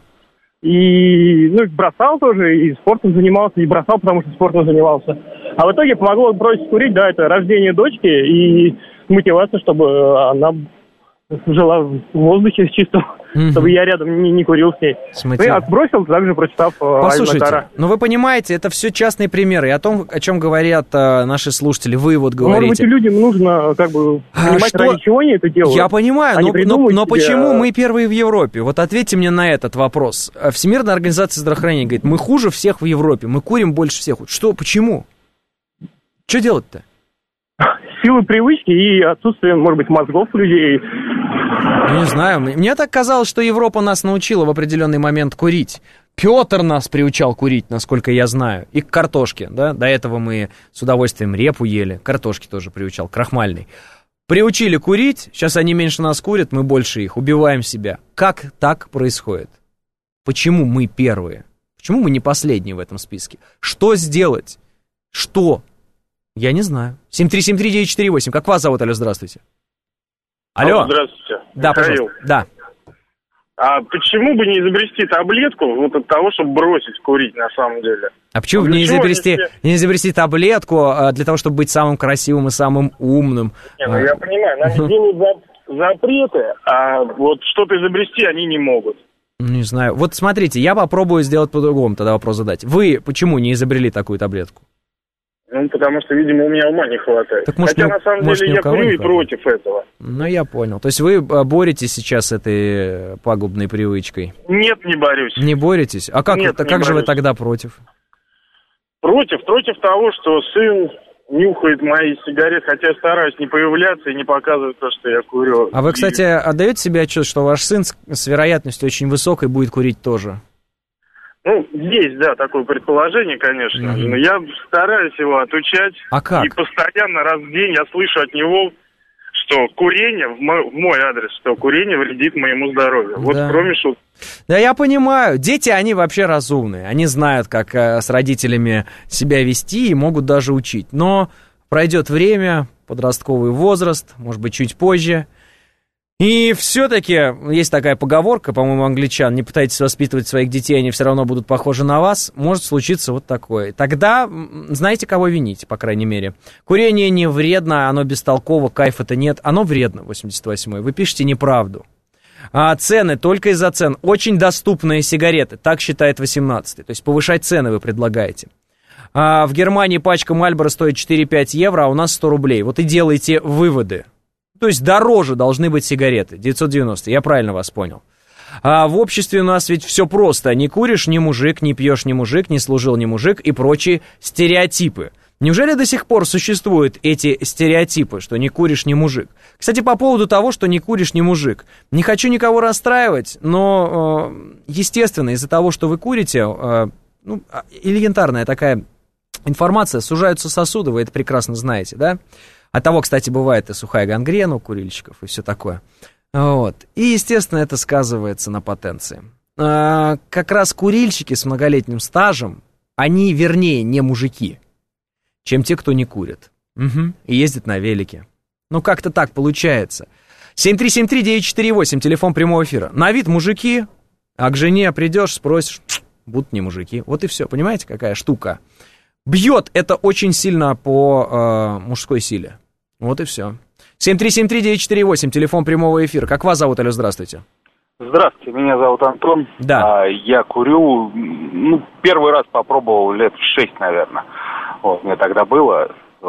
Speaker 11: И, бросал тоже, и спортом занимался, и бросал, потому что спортом занимался. А в итоге помогло бросить курить, да, это рождение дочки и мотивация, чтобы она жила в воздухе чистом, чтобы я рядом не курил с ней. Я отбросил, также прочитав
Speaker 1: Послушайте,
Speaker 11: Алена Карра.
Speaker 1: но вы понимаете, это все частные примеры, и о том, о чем говорят наши слушатели, вы вот говорите.
Speaker 11: Может быть, людям нужно понимать, ради чего они это делают.
Speaker 1: Я понимаю, но почему мы первые в Европе? Вот ответьте мне на этот вопрос. Всемирная организация здравоохранения говорит, мы хуже всех в Европе, мы курим больше всех. Что, почему? Что делать-то?
Speaker 11: Силы привычки и отсутствие, может быть, мозгов у людей.
Speaker 1: Не знаю, мне так казалось, что Европа нас научила в определенный момент курить. Петр нас приучал курить, насколько я знаю, и к картошке, да, до этого мы с удовольствием репу ели, картошки тоже приучал, крахмальный. Приучили курить, сейчас они меньше нас курят, мы больше их, убиваем себя. Как так происходит? Почему мы первые? Почему мы не последние в этом списке? Что сделать? Что? Я не знаю. 7373948, как вас зовут, алло, здравствуйте. Алло.
Speaker 22: Здравствуйте.
Speaker 1: Да,
Speaker 22: Михаил.
Speaker 1: пожалуйста. Да.
Speaker 22: А почему бы не изобрести таблетку вот от того, чтобы бросить курить на самом деле?
Speaker 1: А почему не изобрести таблетку для того, чтобы быть самым красивым и самым умным?
Speaker 22: Я понимаю, нам делают запреты, а вот что-то изобрести они не могут.
Speaker 1: Не знаю. Вот смотрите, я попробую сделать по-другому, тогда вопрос задать. Вы почему не изобрели такую таблетку?
Speaker 22: Потому что, видимо, у меня ума не хватает.
Speaker 1: Так, может,
Speaker 22: хотя, на самом деле, я курю и против этого.
Speaker 1: Я понял. То есть вы боретесь сейчас с этой пагубной привычкой?
Speaker 22: Нет, не борюсь.
Speaker 1: Не боретесь? А как,
Speaker 22: Нет,
Speaker 1: как же вы тогда против?
Speaker 22: Против того, что сын нюхает мои сигареты, хотя я стараюсь не появляться и не показывать то, что я курю.
Speaker 1: А вы, кстати, отдаете себе отчет, что ваш сын с вероятностью очень высокой будет курить тоже?
Speaker 22: Есть, да, такое предположение, конечно. Но я стараюсь его отучать.
Speaker 1: А как?
Speaker 22: И постоянно раз в день я слышу от него, что курение, в мой адрес, что курение вредит моему здоровью. Да. Вот кроме шуток.
Speaker 1: Да, я понимаю. Дети, они вообще разумные. Они знают, как с родителями себя вести и могут даже учить. Но пройдет время, подростковый возраст, может быть, чуть позже. И все-таки есть такая поговорка, по-моему, англичан, не пытайтесь воспитывать своих детей, они все равно будут похожи на вас, может случиться вот такое. Тогда знаете, кого винить, по крайней мере. Курение не вредно, оно бестолково, кайфа-то нет, оно вредно, 88-й. Вы пишете неправду. А цены только из-за цен. Очень доступные сигареты, так считает 18-й. То есть повышать цены вы предлагаете. А в Германии пачка Marlboro стоит 4-5 евро, а у нас 100 рублей. Вот и делайте выводы. То есть дороже должны быть сигареты. 990, я правильно вас понял. А в обществе у нас ведь все просто. Не куришь — не мужик, не пьешь — не мужик, не служил — не мужик и прочие стереотипы. Неужели до сих пор существуют эти стереотипы, что не куришь — не мужик? Кстати, по поводу того, что не куришь — не мужик. Не хочу никого расстраивать, но, естественно, из-за того, что вы курите, элементарная такая информация, сужаются сосуды, вы это прекрасно знаете, да? От того, кстати, бывает и сухая гангрена у курильщиков, и все такое. Вот. И, естественно, это сказывается на потенции. Как раз курильщики с многолетним стажем, они, вернее, не мужики, чем те, кто не курит. Угу. И ездит на велике. Ну, как-то так получается. 7373948, телефон прямого эфира. На вид мужики, а к жене придешь, спросишь, будут не мужики. Вот и все, понимаете, какая штука. Бьет это очень сильно по мужской силе. Вот и все. 7373948, телефон прямого эфира. Как вас зовут, алло, здравствуйте.
Speaker 12: Здравствуйте, меня зовут Антон.
Speaker 1: Да.
Speaker 12: Я курю, первый раз попробовал лет 6, наверное. Вот, мне тогда было.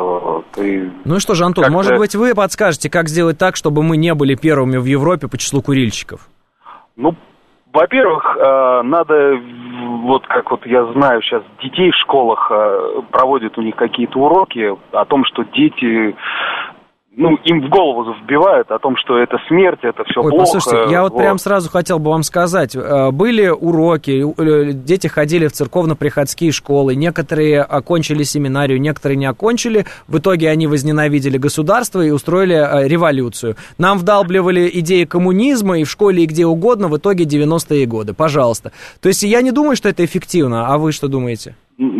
Speaker 1: Ну и что же, Антон, может быть, вы подскажете, как сделать так, чтобы мы не были первыми в Европе по числу курильщиков?
Speaker 12: Ну, во-первых, надо, вот как вот я знаю, сейчас детей в школах проводят у них какие-то уроки о том, что дети... им в голову вбивают о том, что это смерть, это все плохо.
Speaker 1: Послушайте, я вот прям сразу хотел бы вам сказать, были уроки, дети ходили в церковно-приходские школы, некоторые окончили семинарию, некоторые не окончили, в итоге они возненавидели государство и устроили революцию. Нам вдалбливали идеи коммунизма и в школе, и где угодно, в итоге 90-е годы, пожалуйста. То есть я не думаю, что это эффективно, а вы что думаете?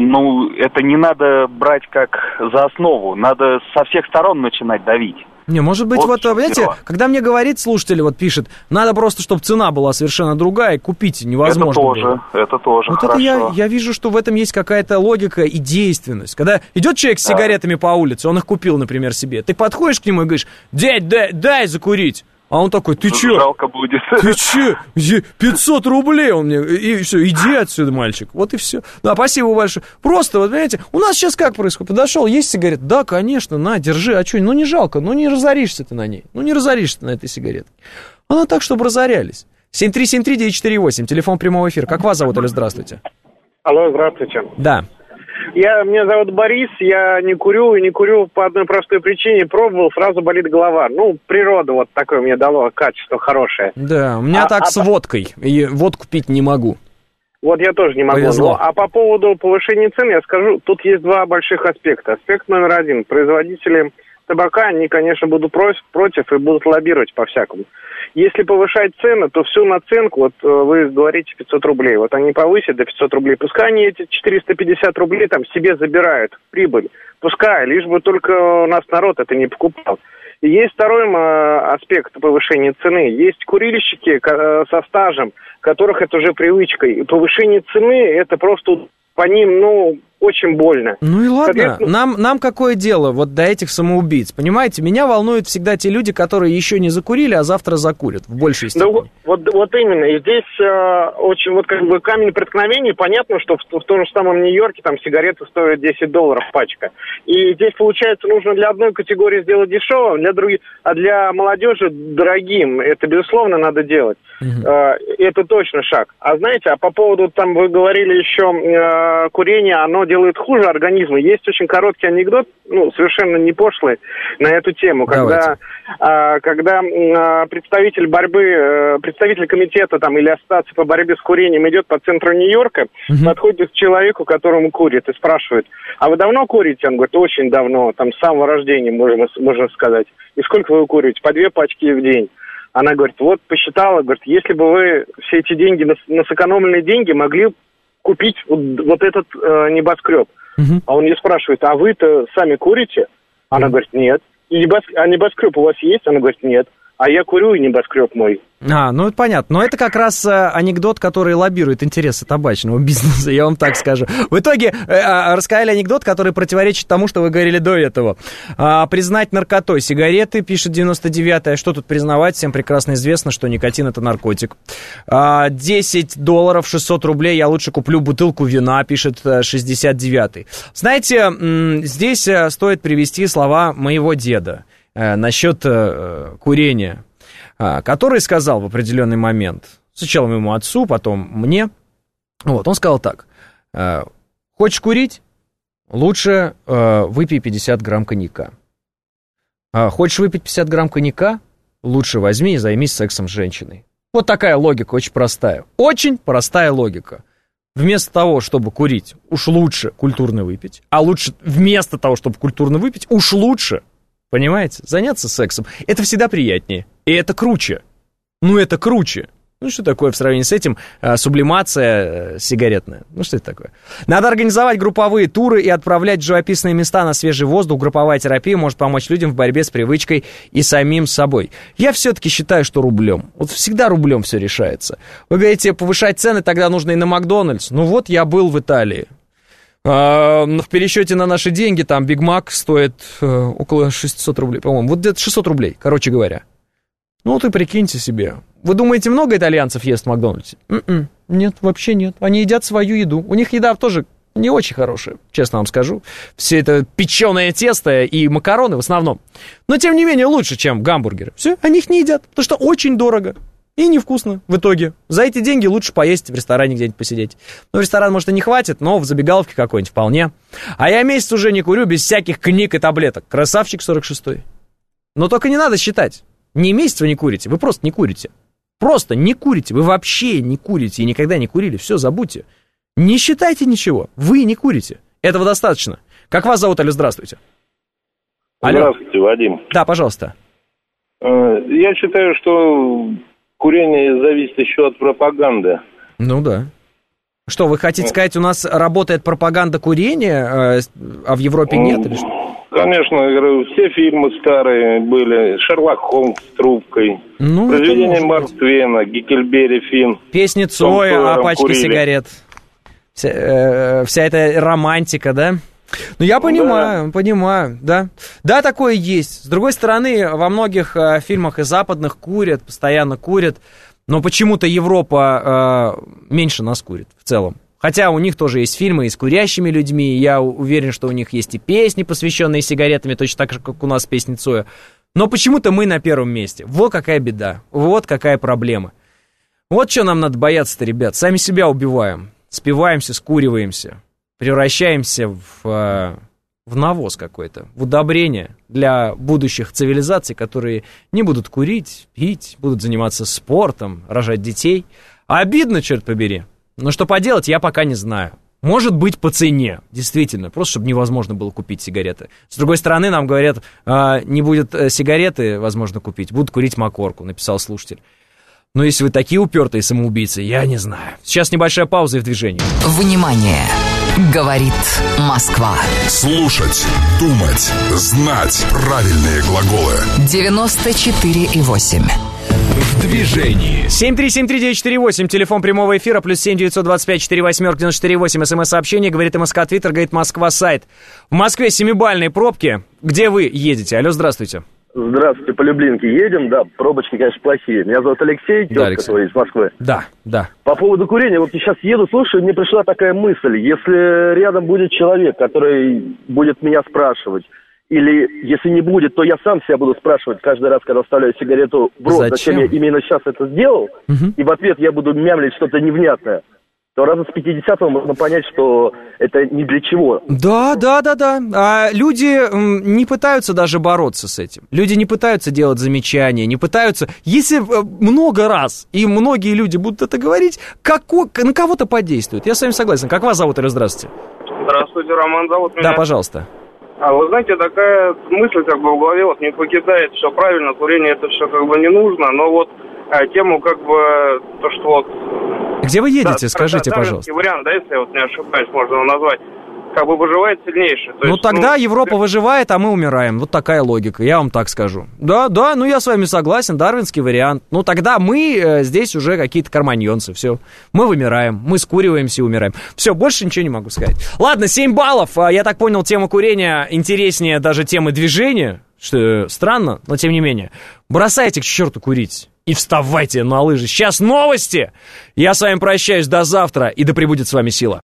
Speaker 12: Это не надо брать как за основу, надо со всех сторон начинать давить.
Speaker 1: Не, может быть, вот знаете, когда мне говорит слушатель, вот пишет, надо просто, чтобы цена была совершенно другая, купить невозможно было.
Speaker 12: Это тоже
Speaker 1: вот
Speaker 12: хорошо.
Speaker 1: Это я вижу, что в этом есть какая-то логика и действенность. Когда идет человек с сигаретами по улице, он их купил, например, себе, ты подходишь к нему и говоришь, дядь, дай закурить. А он такой, ты чё?
Speaker 12: Жалко будет.
Speaker 1: Ты чё? 500 рублей он мне. И все, иди отсюда, мальчик. Вот и все. Да, спасибо большое. Просто, вот понимаете, у нас сейчас как происходит? Подошел, есть сигарета? Да, конечно, на, держи. А что, не жалко, не разоришься ты на ней. Не разоришься ты на этой сигаретке. Она так, чтобы разорялись. 7373948, телефон прямого эфира. Как вас зовут, алло, здравствуйте?
Speaker 13: Алло, здравствуйте.
Speaker 1: Да.
Speaker 13: Меня зовут Борис, я не курю, и не курю по одной простой причине. Пробовал, сразу болит голова. Природа вот такое мне дало качество хорошее.
Speaker 1: Да, у меня с водкой, и водку пить не могу.
Speaker 13: Вот я тоже не могу.
Speaker 1: Повезло.
Speaker 13: А по поводу повышения цен я скажу, тут есть два больших аспекта. Аспект номер один. Производители табака, они, конечно, будут против и будут лоббировать по-всякому. Если повышать цены, то всю наценку, вот вы говорите 500 рублей, вот они повысят до 500 рублей, пускай они эти 450 рублей там себе забирают, прибыль, пускай, лишь бы только у нас народ это не покупал. И есть второй аспект повышения цены, есть курильщики со стажем, которых это уже привычка, и повышение цены это просто по ним, очень больно.
Speaker 1: Ну и ладно, нам какое дело вот до этих самоубийц, понимаете? Меня волнуют всегда те люди, которые еще не закурили, а завтра закурят, в большей степени.
Speaker 13: Вот именно, и здесь очень камень преткновения, понятно, что в том же самом Нью-Йорке там сигареты стоят $10 пачка. И здесь, получается, нужно для одной категории сделать дешевым, для других, а для молодежи дорогим. Это, безусловно, надо делать. Это точно шаг. А знаете, по поводу, там вы говорили еще, курения, оно делает хуже организму. Есть очень короткий анекдот, совершенно не пошлый, на эту тему. Когда представитель комитета или ассоциации по борьбе с курением идет по центру Нью-Йорка, подходит к человеку, которому курит, и спрашивает, а вы давно курите? Он говорит, очень давно, с самого рождения, можно сказать. И сколько вы курите? По 2 пачки в день. Она говорит, посчитала, говорит, если бы вы все эти деньги, на сэкономленные деньги могли купить вот этот небоскреб. А он ее спрашивает, а вы-то сами курите? Она говорит, нет. А небоскреб у вас есть? Она говорит, нет. А я курю, и небоскреб мой.
Speaker 1: Это понятно. Но это как раз анекдот, который лоббирует интересы табачного бизнеса, я вам так скажу. В итоге рассказали анекдот, который противоречит тому, что вы говорили до этого. Признать наркотой сигареты, пишет 99-е. Что тут признавать? Всем прекрасно известно, что никотин — это наркотик. $10, 600 рублей, я лучше куплю бутылку вина, пишет 69-й. Знаете, здесь стоит привести слова моего деда насчет курения, который сказал в определенный момент, сначала моему отцу, потом мне, он сказал так: хочешь курить? Лучше выпей 50 грамм коньяка. Хочешь выпить 50 грамм коньяка? Лучше возьми и займись сексом с женщиной. Вот такая логика, очень простая. Очень простая логика. Вместо того, чтобы курить, уж лучше культурно выпить. А лучше вместо того, чтобы культурно выпить, уж лучше, понимаете, заняться сексом. Это всегда приятнее. И это круче. Ну, это круче. Ну, что такое в сравнении с этим сублимация сигаретная? Ну, что это такое? Надо организовать групповые туры и отправлять в живописные места на свежий воздух. Групповая терапия может помочь людям в борьбе с привычкой и самим собой. Я все-таки считаю, что рублем. Вот всегда рублем все решается. Вы говорите, повышать цены тогда нужно и на Макдональдс. Ну, вот я был в Италии. В пересчете на наши деньги там Биг Мак стоит около 600 рублей, по-моему. Вот где-то 600 рублей, короче говоря. Ну, вот и прикиньте себе. Вы думаете, много итальянцев ест в Макдональдсе? Нет, вообще нет. Они едят свою еду. У них еда тоже не очень хорошая, честно вам скажу. Все это печеное тесто и макароны в основном. Но, тем не менее, лучше, чем гамбургеры. Все, они их не едят, потому что очень дорого. И невкусно в итоге. За эти деньги лучше поесть в ресторане где-нибудь посидеть. Ну, в ресторан, может, и не хватит, но в забегаловке какой-нибудь вполне. А я месяц уже не курю без всяких книг и таблеток. Красавчик 46-й. Но только не надо считать. Не месяц вы не курите, вы просто не курите. Просто не курите, вы вообще не курите и никогда не курили. Все, забудьте. Не считайте ничего, вы не курите. Этого достаточно. Как вас зовут, алло, здравствуйте. Алло.
Speaker 14: Здравствуйте, Вадим.
Speaker 1: Да, пожалуйста.
Speaker 14: Я считаю, что курение зависит еще от пропаганды.
Speaker 1: Ну да. Что, вы хотите сказать, у нас работает пропаганда курения, а в Европе нет или что?
Speaker 14: Конечно, говорю, все фильмы старые были. Шерлок Холмс с трубкой.
Speaker 1: Ну,
Speaker 14: произведение Марк Твена, Геккельбери фильм.
Speaker 1: Песни Цоя о пачке сигарет. Вся эта романтика, да? Ну, я понимаю, да. Да, такое есть. С другой стороны, во многих фильмах и западных курят, постоянно курят. Но почему-то Европа меньше нас курит в целом. Хотя у них тоже есть фильмы и с курящими людьми, и я уверен, что у них есть и песни, посвященные сигаретами, точно так же, как у нас песни Цоя. Но почему-то мы на первом месте. Вот какая беда, вот какая проблема. Вот что нам надо бояться-то, ребят. Сами себя убиваем, спиваемся, скуриваемся, превращаемся в навоз какой-то, в удобрение для будущих цивилизаций, которые не будут курить, пить, будут заниматься спортом, рожать детей. Обидно, черт побери. Но что поделать, я пока не знаю. Может быть, по цене, действительно, просто чтобы невозможно было купить сигареты. С другой стороны, нам говорят, не будет сигареты возможно купить, будут курить мокорку, написал слушатель. Но если вы такие упертые самоубийцы, я не знаю. Сейчас небольшая пауза и в движении.
Speaker 15: Внимание! Говорит Москва.
Speaker 7: Слушать, думать, знать правильные глаголы.
Speaker 15: 94,8.
Speaker 7: В движении.
Speaker 1: 7373948, телефон прямого эфира, плюс 7 925 48 94 смс-сообщение, говорит МСК, Твиттер, говорит Москва, сайт. В Москве 7-бальные пробки. Где вы едете? Алло, здравствуйте.
Speaker 23: Здравствуйте, по Люблинке едем, да, пробочки, конечно, плохие. Меня зовут Алексей, тезка твоя из Москвы.
Speaker 1: Да, да.
Speaker 23: По поводу курения, вот сейчас еду, слушаю, мне пришла такая мысль, если рядом будет человек, который будет меня спрашивать, или если не будет, то я сам себя буду спрашивать каждый раз, когда вставляю сигарету в рот, зачем я именно сейчас это сделал, и в ответ я буду мямлить что-то невнятное, то раза с 50-го можно понять, что это ни для чего.
Speaker 1: Да. А люди не пытаются даже бороться с этим. Люди не пытаются делать замечания, не пытаются... Если много раз, и многие люди будут это говорить, на кого-то подействует. Я с вами согласен. Как вас зовут, или здравствуйте?
Speaker 24: Здравствуйте, Роман зовут меня.
Speaker 1: Да, пожалуйста.
Speaker 24: Вы знаете, такая мысль как бы в голове вот не покидает, все правильно, курение это все как бы не нужно, но вот тему как бы, то что вот...
Speaker 1: Где вы едете, скажите, пожалуйста.
Speaker 24: Вариант, да, если я вот не ошибаюсь, можно его назвать, как бы выживает сильнейший. То есть,
Speaker 1: тогда Европа выживает, а мы умираем. Вот такая логика, я вам так скажу. Да, ну я с вами согласен, дарвинский вариант. Ну тогда мы здесь уже какие-то карманьонцы, все. Мы вымираем, мы скуриваемся и умираем. Все, больше ничего не могу сказать. Ладно, 7 баллов. Я так понял, тема курения интереснее даже темы движения. Что странно, но тем не менее. Бросайте к черту курить и вставайте на лыжи. Сейчас новости. Я с вами прощаюсь до завтра, и да пребудет с вами сила.